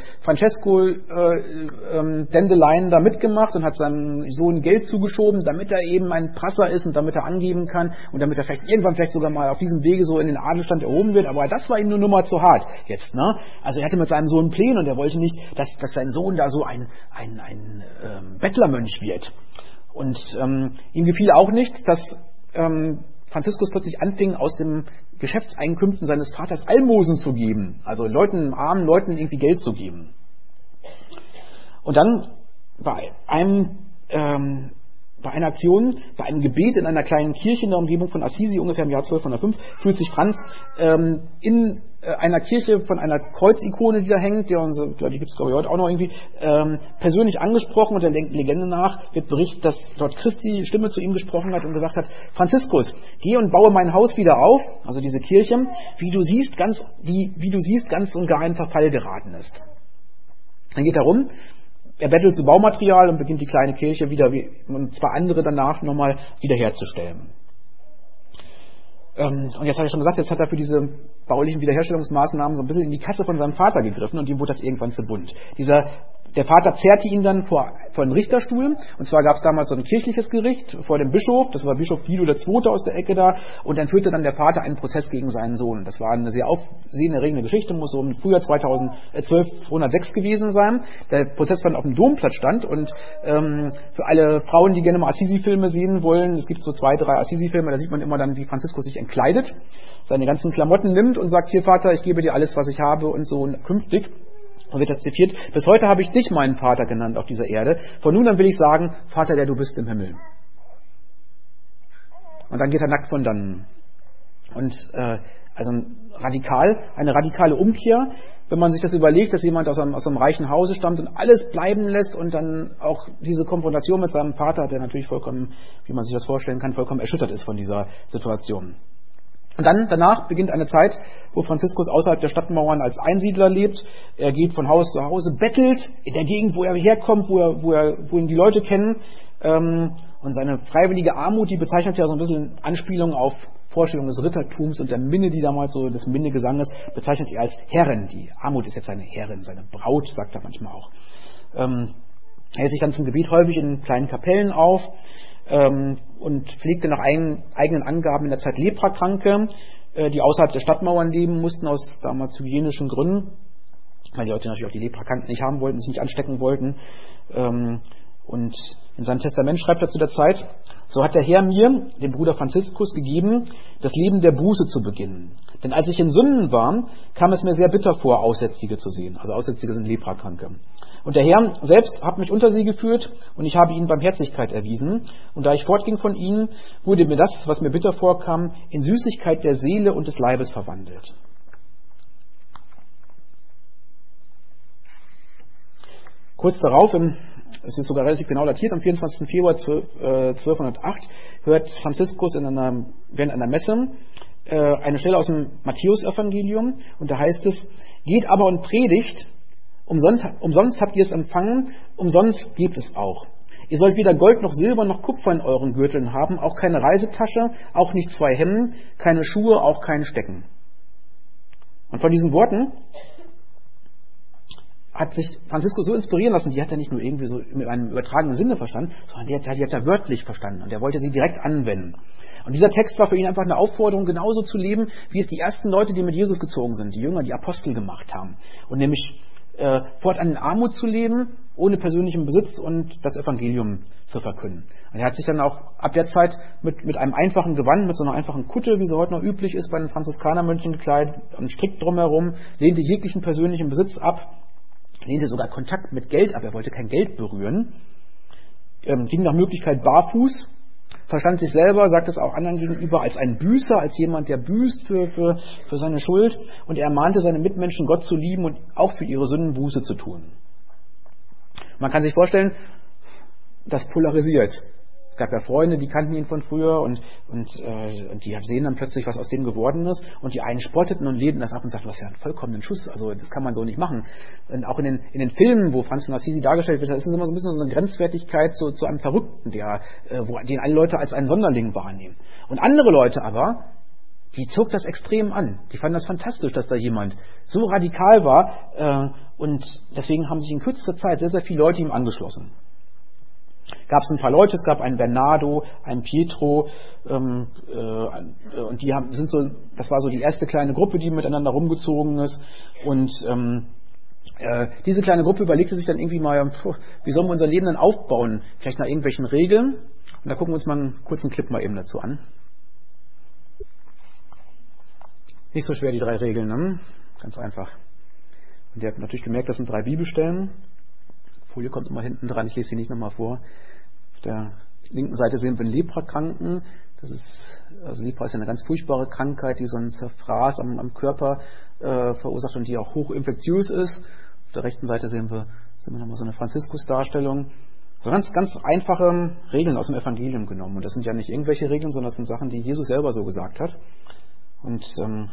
Francesco-Dendeleien äh, ähm, da mitgemacht und hat seinem Sohn Geld zugeschoben, damit er eben ein Prasser ist und damit er angeben kann und damit er vielleicht irgendwann vielleicht sogar mal auf diesem Wege so in den Adelstand erhoben wird. Aber das war ihm nur Nummer zu hart jetzt. Ne? Also er hatte mit seinem Sohn Pläne und er wollte nicht, dass, dass sein Sohn da so ein, ein, ein ähm, Bettlermönch wird. Und ähm, ihm gefiel auch nicht, dass ähm, Franziskus plötzlich anfing, aus den Geschäftseinkünften seines Vaters Almosen zu geben. Also Leuten, armen Leuten irgendwie Geld zu geben. Und dann bei einem ähm, bei einer Aktion, bei einem Gebet in einer kleinen Kirche in der Umgebung von Assisi, ungefähr im Jahr zwölfhundertfünf, fühlt sich Franz ähm, in äh, einer Kirche von einer Kreuzikone, die da hängt, die, unsere, die gibt es glaube ich heute auch noch irgendwie, ähm, persönlich angesprochen und der Legende nach wird berichtet, dass dort Christi Stimme zu ihm gesprochen hat und gesagt hat, Franziskus, geh und baue mein Haus wieder auf, also diese Kirche, wie du siehst, ganz, die, wie du siehst, ganz und gar in Verfall geraten ist. Dann geht er rum, er bettelt zu Baumaterial und beginnt die kleine Kirche wieder, und zwar andere danach nochmal wiederherzustellen. Ähm, und jetzt habe ich schon gesagt, jetzt hat er für diese baulichen Wiederherstellungsmaßnahmen so ein bisschen in die Kasse von seinem Vater gegriffen und ihm wurde das irgendwann zu bunt. Dieser Der Vater zerrte ihn dann vor, vor einen Richterstuhl. Und zwar gab es damals so ein kirchliches Gericht vor dem Bischof. Das war Bischof Guido der Zweite aus der Ecke da. Und dann führte dann der Vater einen Prozess gegen seinen Sohn. Das war eine sehr aufsehenerregende Geschichte. Muss so im Frühjahr zwölfhundertsechs gewesen sein. Der Prozess fand auf dem Domplatz stand. Und ähm, für alle Frauen, die gerne mal Assisi-Filme sehen wollen, es gibt so zwei, drei Assisi-Filme, da sieht man immer dann, wie Franziskus sich entkleidet, seine ganzen Klamotten nimmt und sagt, hier Vater, ich gebe dir alles, was ich habe und so und künftig. Und wird er zitiert, bis heute habe ich dich meinen Vater genannt auf dieser Erde. Von nun an will ich sagen, Vater, der du bist im Himmel. Und dann geht er nackt von dannen. Und äh, also radikal, eine radikale Umkehr, wenn man sich das überlegt, dass jemand aus einem, aus einem reichen Hause stammt und alles bleiben lässt und dann auch diese Konfrontation mit seinem Vater, der natürlich vollkommen, wie man sich das vorstellen kann, vollkommen erschüttert ist von dieser Situation. Und dann, danach beginnt eine Zeit, wo Franziskus außerhalb der Stadtmauern als Einsiedler lebt. Er geht von Haus zu Hause, bettelt in der Gegend, wo er herkommt, wo, er, wo, er, wo ihn die Leute kennen. Und seine freiwillige Armut, die bezeichnet ja so ein bisschen Anspielung auf Vorstellungen des Rittertums und der Minne, die damals so des Minnegesanges, bezeichnet er als Herrin. Die Armut ist jetzt seine Herrin, seine Braut, sagt er manchmal auch. Er hält sich dann zum Gebet häufig in kleinen Kapellen auf. Und pflegte nach ein, eigenen Angaben in der Zeit Leprakranke, äh, die außerhalb der Stadtmauern leben mussten, aus damals hygienischen Gründen, weil die Leute natürlich auch die Leprakranken nicht haben wollten, sich nicht anstecken wollten. Ähm, Und in seinem Testament schreibt er zu der Zeit: So hat der Herr mir, dem Bruder Franziskus, gegeben, das Leben der Buße zu beginnen. Denn als ich in Sünden war, kam es mir sehr bitter vor, Aussätzige zu sehen. Also Aussätzige sind Leprakranke. Und der Herr selbst hat mich unter sie geführt und ich habe ihnen Barmherzigkeit erwiesen. Und da ich fortging von ihnen, wurde mir das, was mir bitter vorkam, in Süßigkeit der Seele und des Leibes verwandelt. Kurz darauf, im, es ist sogar relativ genau datiert, am vierundzwanzigsten Februar zwölfhundertacht, hört Franziskus in einer, während einer Messe äh, eine Stelle aus dem Matthäusevangelium, und da heißt es: Geht aber und predigt, umsonst, umsonst habt ihr es empfangen, umsonst gebt es auch. Ihr sollt weder Gold noch Silber noch Kupfer in euren Gürteln haben, auch keine Reisetasche, auch nicht zwei Hemden, keine Schuhe, auch keinen Stecken. Und von diesen Worten hat sich Franziskus so inspirieren lassen, die hat er nicht nur irgendwie so mit einem übertragenen Sinne verstanden, sondern die hat, die hat er wörtlich verstanden und er wollte sie direkt anwenden. Und dieser Text war für ihn einfach eine Aufforderung, genauso zu leben, wie es die ersten Leute, die mit Jesus gezogen sind, die Jünger, die Apostel gemacht haben. Und nämlich äh, fortan in Armut zu leben, ohne persönlichen Besitz und das Evangelium zu verkünden. Und er hat sich dann auch ab der Zeit mit, mit einem einfachen Gewand, mit so einer einfachen Kutte, wie sie heute noch üblich ist, bei den Franziskanermönchen gekleidet, einen Strick drumherum, lehnte jeglichen persönlichen Besitz ab, lehnte sogar Kontakt mit Geld ab, er wollte kein Geld berühren, ähm, ging nach Möglichkeit barfuß, verstand sich selber, sagt es auch anderen gegenüber, als ein Büßer, als jemand, der büßt für, für, für seine Schuld, und er ermahnte seine Mitmenschen, Gott zu lieben und auch für ihre Sünden Buße zu tun. Man kann sich vorstellen, das polarisiert. Es gab ja Freunde, die kannten ihn von früher und, und, äh, und die sehen dann plötzlich, was aus dem geworden ist, und die einen spotteten und lehnten das ab und sagten, du hast ja einen vollkommenen Schuss, also das kann man so nicht machen. Und auch in den, in den Filmen, wo Franz von Assisi dargestellt wird, da ist es immer so ein bisschen so eine Grenzwertigkeit zu, zu einem Verrückten, der, äh, wo, den alle Leute als einen Sonderling wahrnehmen. Und andere Leute aber, die zog das extrem an. Die fanden das fantastisch, dass da jemand so radikal war, äh, und deswegen haben sich in kürzester Zeit sehr, sehr viele Leute ihm angeschlossen. Gab es ein paar Leute, es gab einen Bernardo, einen Pietro, ähm, äh, und die haben, sind so, das war so die erste kleine Gruppe, die miteinander rumgezogen ist, und ähm, äh, diese kleine Gruppe überlegte sich dann irgendwie mal, puh, wie sollen wir unser Leben denn aufbauen? Vielleicht nach irgendwelchen Regeln? Und da gucken wir uns mal einen kurzen Clip mal eben dazu an. Nicht so schwer, die drei Regeln, ne? Ganz einfach. Und ihr habt natürlich gemerkt, das sind drei Bibelstellen. Folie kommt immer hinten dran, ich lese sie nicht nochmal vor. Auf der linken Seite sehen wir einen Leprakranken. Das ist, also Lepra ist ja eine ganz furchtbare Krankheit, die so einen Zerfraß am, am Körper äh, verursacht und die auch hochinfektiös ist. Auf der rechten Seite sehen wir, sehen wir nochmal so eine Franziskus-Darstellung. So ganz, ganz einfache Regeln aus dem Evangelium genommen. Und das sind ja nicht irgendwelche Regeln, sondern das sind Sachen, die Jesus selber so gesagt hat. Und ähm,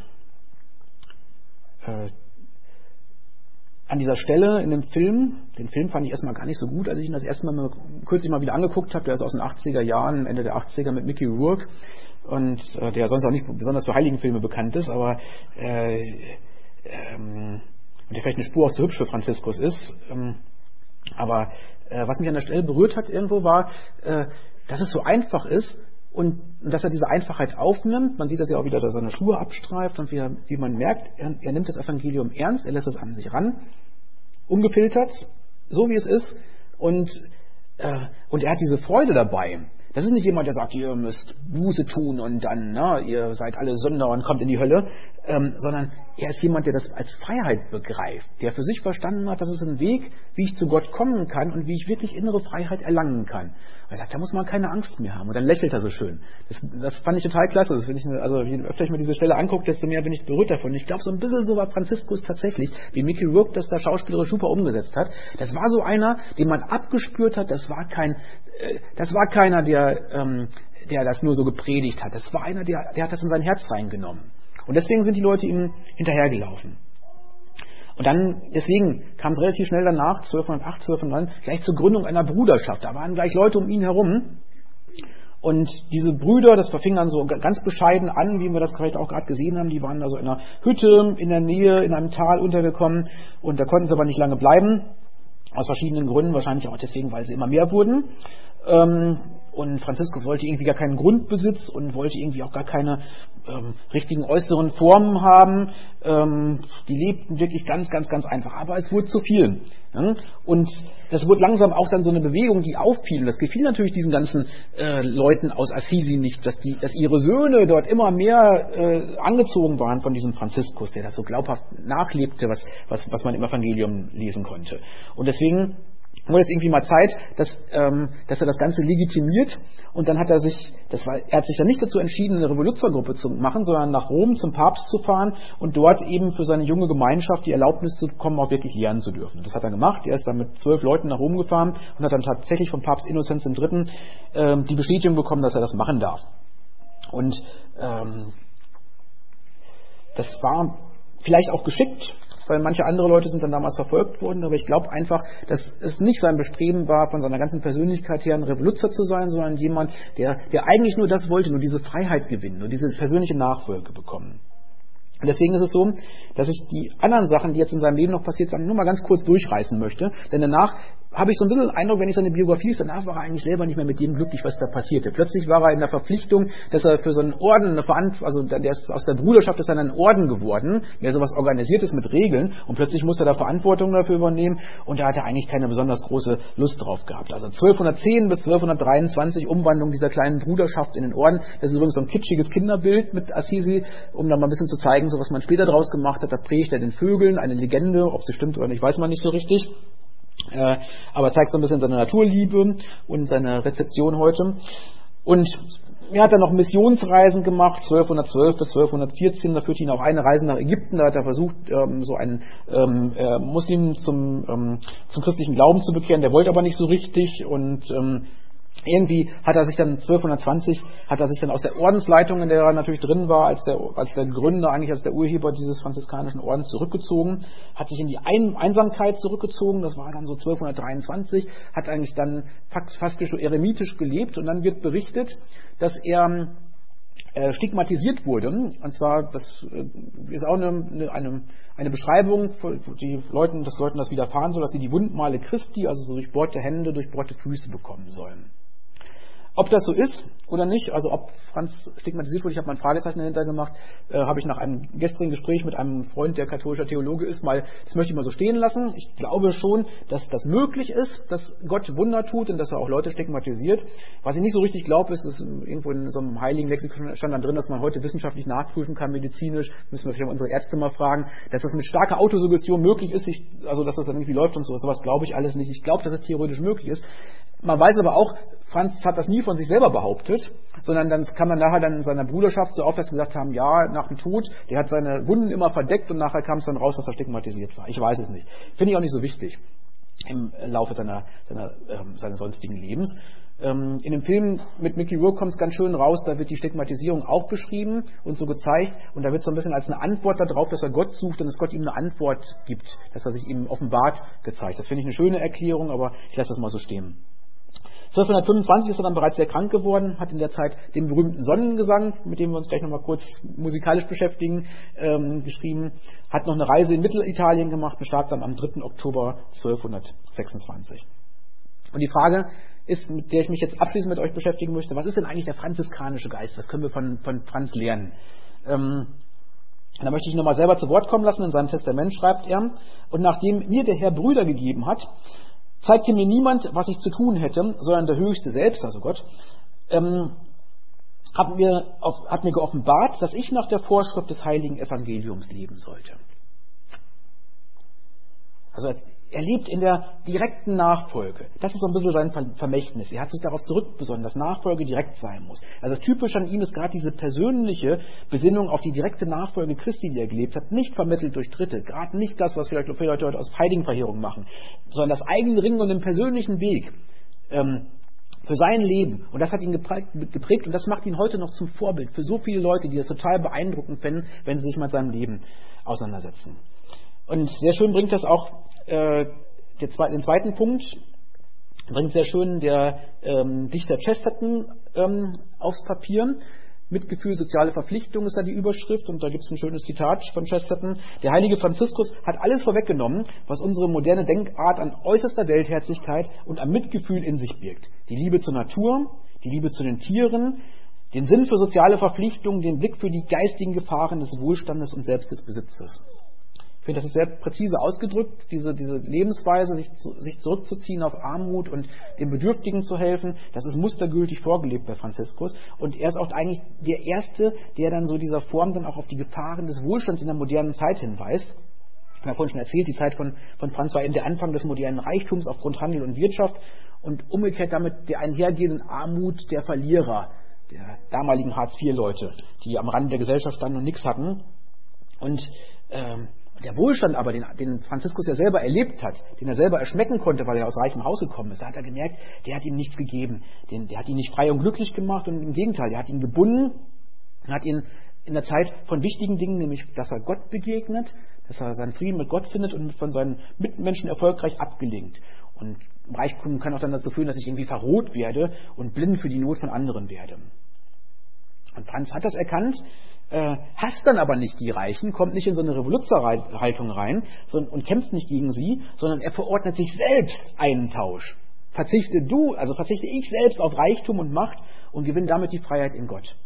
äh, an dieser Stelle in dem Film, den Film fand ich erstmal gar nicht so gut, als ich ihn das erste Mal, mal kürzlich mal wieder angeguckt habe. Der ist aus den achtziger Jahren, Ende der achtziger, mit Mickey Rourke, und äh, der sonst auch nicht besonders für Heiligenfilme bekannt ist, aber äh, ähm, und der vielleicht eine Spur auch zu hübsch für Franziskus ist. Ähm, aber äh, was mich an der Stelle berührt hat irgendwo war, äh, dass es so einfach ist, und dass er diese Einfachheit aufnimmt. Man sieht das ja auch wieder, dass er seine Schuhe abstreift, und wie, er, wie man merkt, er, er nimmt das Evangelium ernst, er lässt es an sich ran, ungefiltert, so wie es ist, und, äh, und er hat diese Freude dabei. Das ist nicht jemand, der sagt, ihr müsst Buße tun und dann, na, ihr seid alle Sünder und kommt in die Hölle, ähm, sondern er ist jemand, der das als Freiheit begreift, der für sich verstanden hat, das ist ein Weg, wie ich zu Gott kommen kann und wie ich wirklich innere Freiheit erlangen kann. Und er sagt, da muss man keine Angst mehr haben. Und dann lächelt er so schön. Das, das fand ich total klasse. Das ich, also je öfter ich mir diese Stelle angucke, desto mehr bin ich berührt davon. Und ich glaube, so ein bisschen so war Franziskus tatsächlich, wie Mickey Rourke das da schauspielerisch super umgesetzt hat. Das war so einer, den man abgespürt hat. Das war kein, äh, das war keiner, der, ähm, der das nur so gepredigt hat. Das war einer, der, der hat das in sein Herz reingenommen. Und deswegen sind die Leute ihm hinterhergelaufen. Und dann, deswegen kam es relativ schnell danach, zwölfhundertacht, zwölfhundertneun, gleich zur Gründung einer Bruderschaft. Da waren gleich Leute um ihn herum. Und diese Brüder, das fing dann so ganz bescheiden an, wie wir das vielleicht auch gerade gesehen haben. Die waren also in einer Hütte in der Nähe, in einem Tal untergekommen. Und da konnten sie aber nicht lange bleiben. Aus verschiedenen Gründen, wahrscheinlich auch deswegen, weil sie immer mehr wurden. und Franziskus wollte irgendwie gar keinen Grundbesitz und wollte irgendwie auch gar keine ähm, richtigen äußeren Formen haben. Ähm, die lebten wirklich ganz, ganz, ganz einfach, aber es wurde zu viel. Ja? Und das wurde langsam auch dann so eine Bewegung, die auffiel. Und das gefiel natürlich diesen ganzen äh, Leuten aus Assisi nicht, dass, die, dass ihre Söhne dort immer mehr äh, angezogen waren von diesem Franziskus, der das so glaubhaft nachlebte, was, was, was man im Evangelium lesen konnte. Und deswegen wurde es irgendwie mal Zeit, dass, ähm, dass er das Ganze legitimiert, und dann hat er sich, das war, er hat sich dann nicht dazu entschieden, eine Revoluzzergruppe zu machen, sondern nach Rom zum Papst zu fahren und dort eben für seine junge Gemeinschaft die Erlaubnis zu bekommen, auch wirklich lehren zu dürfen. Das hat er gemacht. Er ist dann mit zwölf Leuten nach Rom gefahren und hat dann tatsächlich vom Papst Innozenz der Dritte ähm, die Bestätigung bekommen, dass er das machen darf. Und ähm, das war vielleicht auch geschickt, weil manche andere Leute sind dann damals verfolgt worden, aber ich glaube einfach, dass es nicht sein Bestreben war, von seiner ganzen Persönlichkeit her ein Revoluzer zu sein, sondern jemand, der, der eigentlich nur das wollte, nur diese Freiheit gewinnen, nur diese persönliche Nachfolge bekommen. Und deswegen ist es so, dass ich die anderen Sachen, die jetzt in seinem Leben noch passiert sind, nur mal ganz kurz durchreißen möchte, denn danach habe ich so ein bisschen den Eindruck, wenn ich seine Biografie lese, danach war er eigentlich selber nicht mehr mit dem glücklich, was da passierte. Plötzlich war er in der Verpflichtung, dass er für so einen Orden, eine Verantwortung, also der ist aus der Bruderschaft ist dann ein Orden geworden, der sowas organisiert ist mit Regeln, und plötzlich muss er da Verantwortung dafür übernehmen, und da hat er eigentlich keine besonders große Lust drauf gehabt. Also zwölfhundertzehn bis zwölfhundertdreiundzwanzig Umwandlung dieser kleinen Bruderschaft in den Orden. Das ist übrigens so ein kitschiges Kinderbild mit Assisi, um da mal ein bisschen zu zeigen, so was man später draus gemacht hat. Da predigt er den Vögeln, eine Legende, ob sie stimmt oder nicht, weiß man nicht so richtig. Äh, aber zeigt so ein bisschen seine Naturliebe und seine Rezeption heute. Und er hat dann noch Missionsreisen gemacht, zwölfhundertzwölf bis zwölfhundertvierzehn. Da führte ihn auch eine Reise nach Ägypten. Da hat er versucht, ähm, so einen ähm, äh, Muslim zum, ähm, zum christlichen Glauben zu bekehren. Der wollte aber nicht so richtig, und ähm, irgendwie hat er sich dann zwölfhundertzwanzig hat er sich dann aus der Ordensleitung, in der er natürlich drin war, als der, als der Gründer, eigentlich als der Urheber dieses franziskanischen Ordens, zurückgezogen, hat sich in die Ein- Einsamkeit zurückgezogen. Das war dann so zwölfhundertdreiundzwanzig, hat eigentlich dann fast, fast so eremitisch gelebt, und dann wird berichtet, dass er äh, stigmatisiert wurde. Und zwar, das äh, ist auch eine, eine, eine Beschreibung, die Leuten, dass Leuten das widerfahren soll, dass sie die Wundmale Christi, also so durchbohrte Hände, durchbohrte Füße bekommen sollen. Ob das so ist oder nicht, also ob Franz stigmatisiert wurde, ich habe mal ein Fragezeichen dahinter gemacht, äh, habe ich nach einem gestrigen Gespräch mit einem Freund, der katholischer Theologe ist, mal, das möchte ich mal so stehen lassen. Ich glaube schon, dass das möglich ist, dass Gott Wunder tut und dass er auch Leute stigmatisiert. Was ich nicht so richtig glaube, ist, dass irgendwo in so einem heiligen Lexikon stand dann drin, dass man heute wissenschaftlich nachprüfen kann, medizinisch, müssen wir vielleicht unsere Ärzte mal fragen, dass das mit starker Autosuggestion möglich ist, ich, also dass das dann irgendwie läuft und so, sowas glaube ich alles nicht. Ich glaube, dass es theoretisch möglich ist. Man weiß aber auch, Franz hat das nie von sich selber behauptet, sondern dann kann man nachher dann in seiner Bruderschaft so oft gesagt haben, ja, nach dem Tod, der hat seine Wunden immer verdeckt, und nachher kam es dann raus, dass er stigmatisiert war. Ich weiß es nicht. Finde ich auch nicht so wichtig im Laufe seiner, seiner, ähm, seines sonstigen Lebens. Ähm, in dem Film mit Mickey Rourke kommt es ganz schön raus, da wird die Stigmatisierung auch beschrieben und so gezeigt, und da wird so ein bisschen als eine Antwort darauf, dass er Gott sucht und dass Gott ihm eine Antwort gibt, dass er sich ihm offenbart, gezeigt. Das finde ich eine schöne Erklärung, aber ich lasse das mal so stehen. zwölfhundertfünfundzwanzig ist er dann bereits sehr krank geworden, hat in der Zeit den berühmten Sonnengesang, mit dem wir uns gleich nochmal kurz musikalisch beschäftigen, ähm, geschrieben, hat noch eine Reise in Mittelitalien gemacht und starb dann am dritten Oktober zwölfhundertsechsundzwanzig. Und die Frage ist, mit der ich mich jetzt abschließend mit euch beschäftigen möchte, was ist denn eigentlich der franziskanische Geist? Was können wir von, von Franz lernen? Ähm, da möchte ich ihn nochmal selber zu Wort kommen lassen. In seinem Testament schreibt er: Und nachdem mir der Herr Brüder gegeben hat, zeigte mir niemand, was ich zu tun hätte, sondern der Höchste selbst, also Gott, ähm, hat, mir auf, hat mir geoffenbart, dass ich nach der Vorschrift des heiligen Evangeliums leben sollte. Also er lebt in der direkten Nachfolge. Das ist so ein bisschen sein Vermächtnis. Er hat sich darauf zurückbesonnen, dass Nachfolge direkt sein muss. Also das Typische an ihm ist gerade diese persönliche Besinnung auf die direkte Nachfolge Christi, die er gelebt hat, nicht vermittelt durch Dritte. Gerade nicht das, was vielleicht viele Leute heute aus Heiligenverheerung machen, sondern das eigene Ringen und den persönlichen Weg ähm, für sein Leben. Und das hat ihn geprägt, geprägt und das macht ihn heute noch zum Vorbild für so viele Leute, die das total beeindruckend finden, wenn sie sich mit seinem Leben auseinandersetzen. Und sehr schön bringt das auch äh, der zwe- den zweiten Punkt, bringt sehr schön der ähm, Dichter Chesterton ähm, aufs Papier. Mitgefühl, soziale Verpflichtung ist da die Überschrift, und da gibt es ein schönes Zitat von Chesterton. Der heilige Franziskus hat alles vorweggenommen, was unsere moderne Denkart an äußerster Weltherzigkeit und am Mitgefühl in sich birgt. Die Liebe zur Natur, die Liebe zu den Tieren, den Sinn für soziale Verpflichtungen, den Blick für die geistigen Gefahren des Wohlstandes und selbst des Besitzes. Ich finde, das ist sehr präzise ausgedrückt, diese, diese Lebensweise, sich, zu, sich zurückzuziehen auf Armut und den Bedürftigen zu helfen. Das ist mustergültig vorgelebt bei Franziskus. Und er ist auch eigentlich der Erste, der dann so dieser Form dann auch auf die Gefahren des Wohlstands in der modernen Zeit hinweist. Ich habe ja vorhin schon erzählt, die Zeit von, von Franz war eben der Anfang des modernen Reichtums aufgrund Handel und Wirtschaft und umgekehrt damit der einhergehenden Armut der Verlierer, der damaligen Hartz vier Leute, die am Rande der Gesellschaft standen und nichts hatten. Und ähm, der Wohlstand aber, den, den Franziskus ja selber erlebt hat, den er selber erschmecken konnte, weil er aus reichem Haus gekommen ist, da hat er gemerkt, der hat ihm nichts gegeben. Den, der hat ihn nicht frei und glücklich gemacht und im Gegenteil, der hat ihn gebunden und hat ihn in der Zeit von wichtigen Dingen, nämlich, dass er Gott begegnet, dass er seinen Frieden mit Gott findet und von seinen Mitmenschen erfolgreich abgelenkt. Und Reichtum kann auch dann dazu führen, dass ich irgendwie verroht werde und blind für die Not von anderen werde. Und Franz hat das erkannt, äh, hasst dann aber nicht die Reichen, kommt nicht in so eine Revoluzzerhaltung rein sondern, und kämpft nicht gegen sie, sondern er verordnet sich selbst einen Tausch. Verzichte du, also verzichte ich selbst auf Reichtum und Macht und gewinne damit die Freiheit in Gott.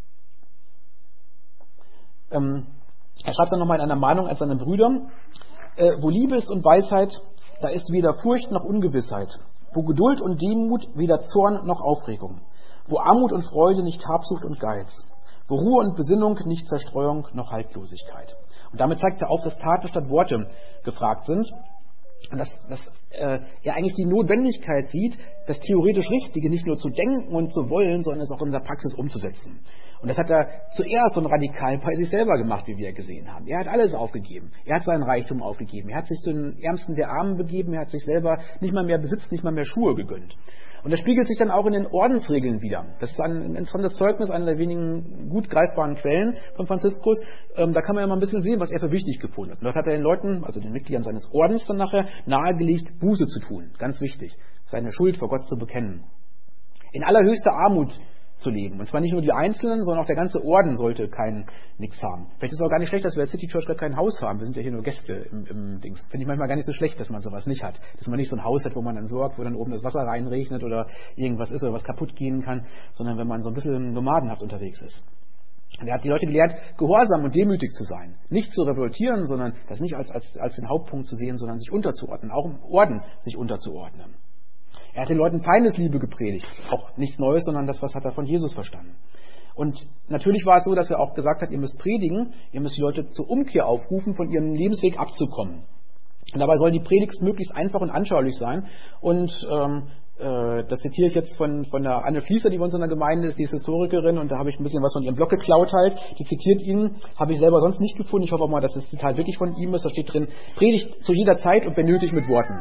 Ähm, er schreibt dann nochmal in einer Mahnung an seine Brüder, äh, wo Liebe ist und Weisheit, da ist weder Furcht noch Ungewissheit, wo Geduld und Demut, weder Zorn noch Aufregung, wo Armut und Freude nicht Habsucht und Geiz, wo Ruhe und Besinnung nicht Zerstreuung noch Haltlosigkeit. Und damit zeigt er auf, dass Taten statt Worte gefragt sind und dass, dass äh, er eigentlich die Notwendigkeit sieht, das theoretisch Richtige nicht nur zu denken und zu wollen, sondern es auch in der Praxis umzusetzen. Und das hat er zuerst so radikal bei sich selber gemacht, wie wir gesehen haben. Er hat alles aufgegeben. Er hat seinen Reichtum aufgegeben. Er hat sich zu den Ärmsten der Armen begeben. Er hat sich selber nicht mal mehr Besitz, nicht mal mehr Schuhe gegönnt. Und das spiegelt sich dann auch in den Ordensregeln wieder. Das ist ein interessantes Zeugnis, einer der wenigen gut greifbaren Quellen von Franziskus. Ähm, da kann man ja mal ein bisschen sehen, was er für wichtig gefunden hat. Und dort hat er den Leuten, also den Mitgliedern seines Ordens dann nachher, nahegelegt, Buße zu tun. Ganz wichtig, seine Schuld vor Gott zu bekennen. In allerhöchster Armut zu leben. Und zwar nicht nur die Einzelnen, sondern auch der ganze Orden sollte kein nix haben. Vielleicht ist es auch gar nicht schlecht, dass wir als City Church gar kein Haus haben. Wir sind ja hier nur Gäste im, im Dings. Finde ich manchmal gar nicht so schlecht, dass man sowas nicht hat. Dass man nicht so ein Haus hat, wo man dann sorgt, wo dann oben das Wasser reinregnet oder irgendwas ist oder was kaputt gehen kann, sondern wenn man so ein bisschen nomadenhaft unterwegs ist. Und er hat die Leute gelehrt, gehorsam und demütig zu sein. Nicht zu revoltieren, sondern das nicht als, als, als den Hauptpunkt zu sehen, sondern sich unterzuordnen. Auch im Orden sich unterzuordnen. Er hat den Leuten Feindesliebe gepredigt. Auch nichts Neues, sondern das, was hat er von Jesus verstanden. Und natürlich war es so, dass er auch gesagt hat, ihr müsst predigen, ihr müsst die Leute zur Umkehr aufrufen, von ihrem Lebensweg abzukommen. Und dabei soll die Predigt möglichst einfach und anschaulich sein. Und ähm, äh, das zitiere ich jetzt von, von der Anne Fließer, die bei uns in der Gemeinde ist, die ist Historikerin, und da habe ich ein bisschen was von ihrem Blog geklaut halt. Die zitiert ihn, habe ich selber sonst nicht gefunden. Ich hoffe auch mal, dass das Zitat wirklich von ihm ist. Da steht drin, predigt zu jeder Zeit und wenn nötig mit Worten.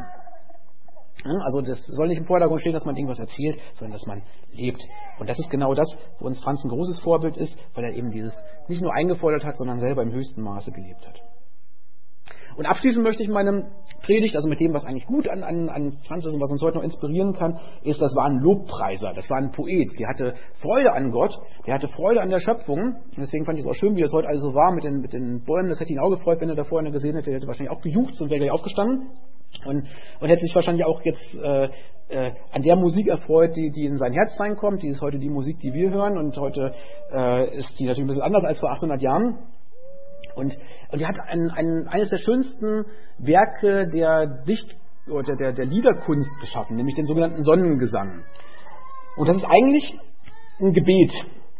Also das soll nicht im Vordergrund stehen, dass man irgendwas erzählt, sondern dass man lebt. Und das ist genau das, wo uns Franz ein großes Vorbild ist, weil er eben dieses nicht nur eingefordert hat, sondern selber im höchsten Maße gelebt hat. Und abschließend möchte ich meine Predigt, also mit dem, was eigentlich gut an, an, an Franz ist und was uns heute noch inspirieren kann, ist, das war ein Lobpreiser, das war ein Poet. Der hatte Freude an Gott, der hatte Freude an der Schöpfung. Und deswegen fand ich es auch schön, wie das heute alles so war mit den, mit den Bäumen. Das hätte ihn auch gefreut, wenn er da vorne gesehen hätte. Der hätte wahrscheinlich auch gejuchzt und wäre gleich aufgestanden. Und, und hätte sich wahrscheinlich auch jetzt äh, äh, an der Musik erfreut, die, die in sein Herz reinkommt. Die ist heute die Musik, die wir hören. Und heute äh, ist die natürlich ein bisschen anders als vor achthundert Jahren. Und, und er hat ein, ein, eines der schönsten Werke der Dicht- oder der, der Liederkunst geschaffen, nämlich den sogenannten Sonnengesang. Und das ist eigentlich ein Gebet.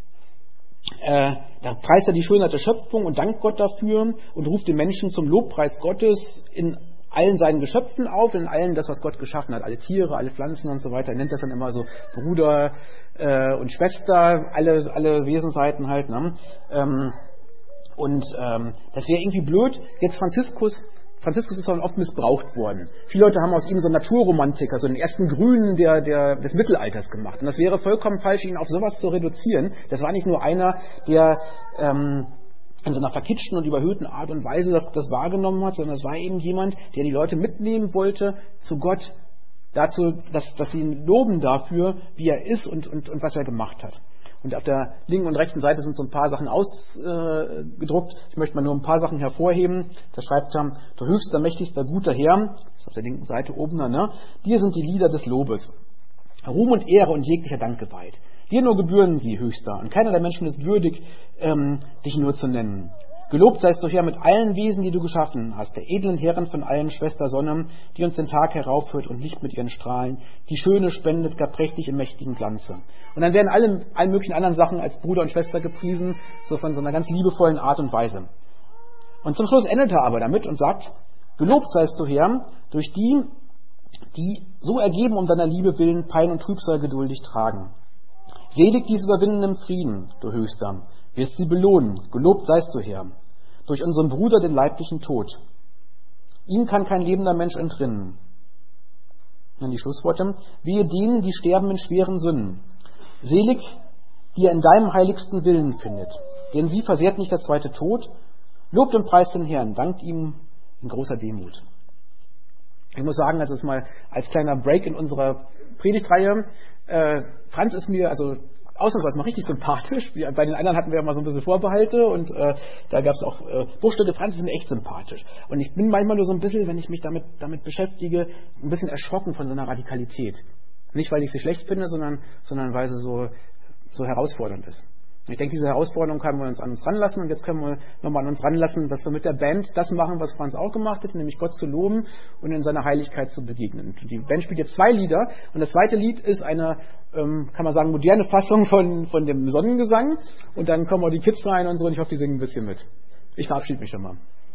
Äh, da preist er die Schönheit der Schöpfung und dankt Gott dafür und ruft den Menschen zum Lobpreis Gottes in allen seinen Geschöpfen auf, in allen das, was Gott geschaffen hat, alle Tiere, alle Pflanzen und so weiter. Er nennt das dann immer so Bruder äh, und Schwester, alle, alle Wesenseiten halt. Ne? Ähm, Und ähm, das wäre irgendwie blöd. Jetzt Franziskus, Franziskus ist dann oft missbraucht worden. Viele Leute haben aus ihm so einen Naturromantiker, so den ersten Grünen der, der, des Mittelalters gemacht. Und das wäre vollkommen falsch, ihn auf sowas zu reduzieren. Das war nicht nur einer, der ähm, in so einer verkitschten und überhöhten Art und Weise das, das wahrgenommen hat, sondern es war eben jemand, der die Leute mitnehmen wollte zu Gott, dazu, dass, dass sie ihn loben dafür, wie er ist und, und, und was er gemacht hat. Und auf der linken und rechten Seite sind so ein paar Sachen ausgedruckt. Äh, ich möchte mal nur ein paar Sachen hervorheben. Da schreibt er, der höchster, mächtigster, guter Herr, das ist auf der linken Seite oben, ne? Dir sind die Lieder des Lobes. Ruhm und Ehre und jeglicher Dank geweiht. Dir nur gebühren sie, Höchster, und keiner der Menschen ist würdig, ähm, dich nur zu nennen. Gelobt seist du, Herr, mit allen Wesen, die du geschaffen hast, der edlen Herren von allen, Schwester Sonne, die uns den Tag heraufführt und Licht mit ihren Strahlen, die Schöne spendet, gar prächtig im mächtigen Glanze. Und dann werden alle, alle möglichen anderen Sachen als Bruder und Schwester gepriesen, so von so einer ganz liebevollen Art und Weise. Und zum Schluss endet er aber damit und sagt, gelobt seist du, Herr, durch die, die so ergeben um deiner Liebe willen Pein und Trübsal geduldig tragen. Selig dies überwinden im Frieden, du Höchster, wirst sie belohnen, gelobt seist du, Herr, durch unseren Bruder den leiblichen Tod. Ihm kann kein lebender Mensch entrinnen. Dann die Schlussworte. Wehe denen, die sterben in schweren Sünden. Selig, die er in deinem heiligsten Willen findet. Denn sie versehrt nicht der zweite Tod. Lobt und preist den Herrn, dankt ihm in großer Demut. Ich muss sagen, das ist mal als kleiner Break in unserer Predigtreihe. Äh, Franz ist mir also ausnahmsweise mal richtig sympathisch. Wir, bei den anderen hatten wir ja mal so ein bisschen Vorbehalte und äh, da gab es auch äh, Bruchstücke. Franz ist mir echt sympathisch. Und ich bin manchmal nur so ein bisschen, wenn ich mich damit, damit beschäftige, ein bisschen erschrocken von so einer Radikalität. Nicht, weil ich sie schlecht finde, sondern, sondern weil sie so, so herausfordernd ist. Ich denke, diese Herausforderung können wir uns an uns ranlassen und jetzt können wir nochmal an uns ranlassen, dass wir mit der Band das machen, was Franz auch gemacht hat, nämlich Gott zu loben und in seiner Heiligkeit zu begegnen. Die Band spielt jetzt zwei Lieder und das zweite Lied ist eine, ähm, kann man sagen, moderne Fassung von, von dem Sonnengesang und dann kommen auch die Kids rein und so und ich hoffe, die singen ein bisschen mit. Ich verabschiede mich schon mal.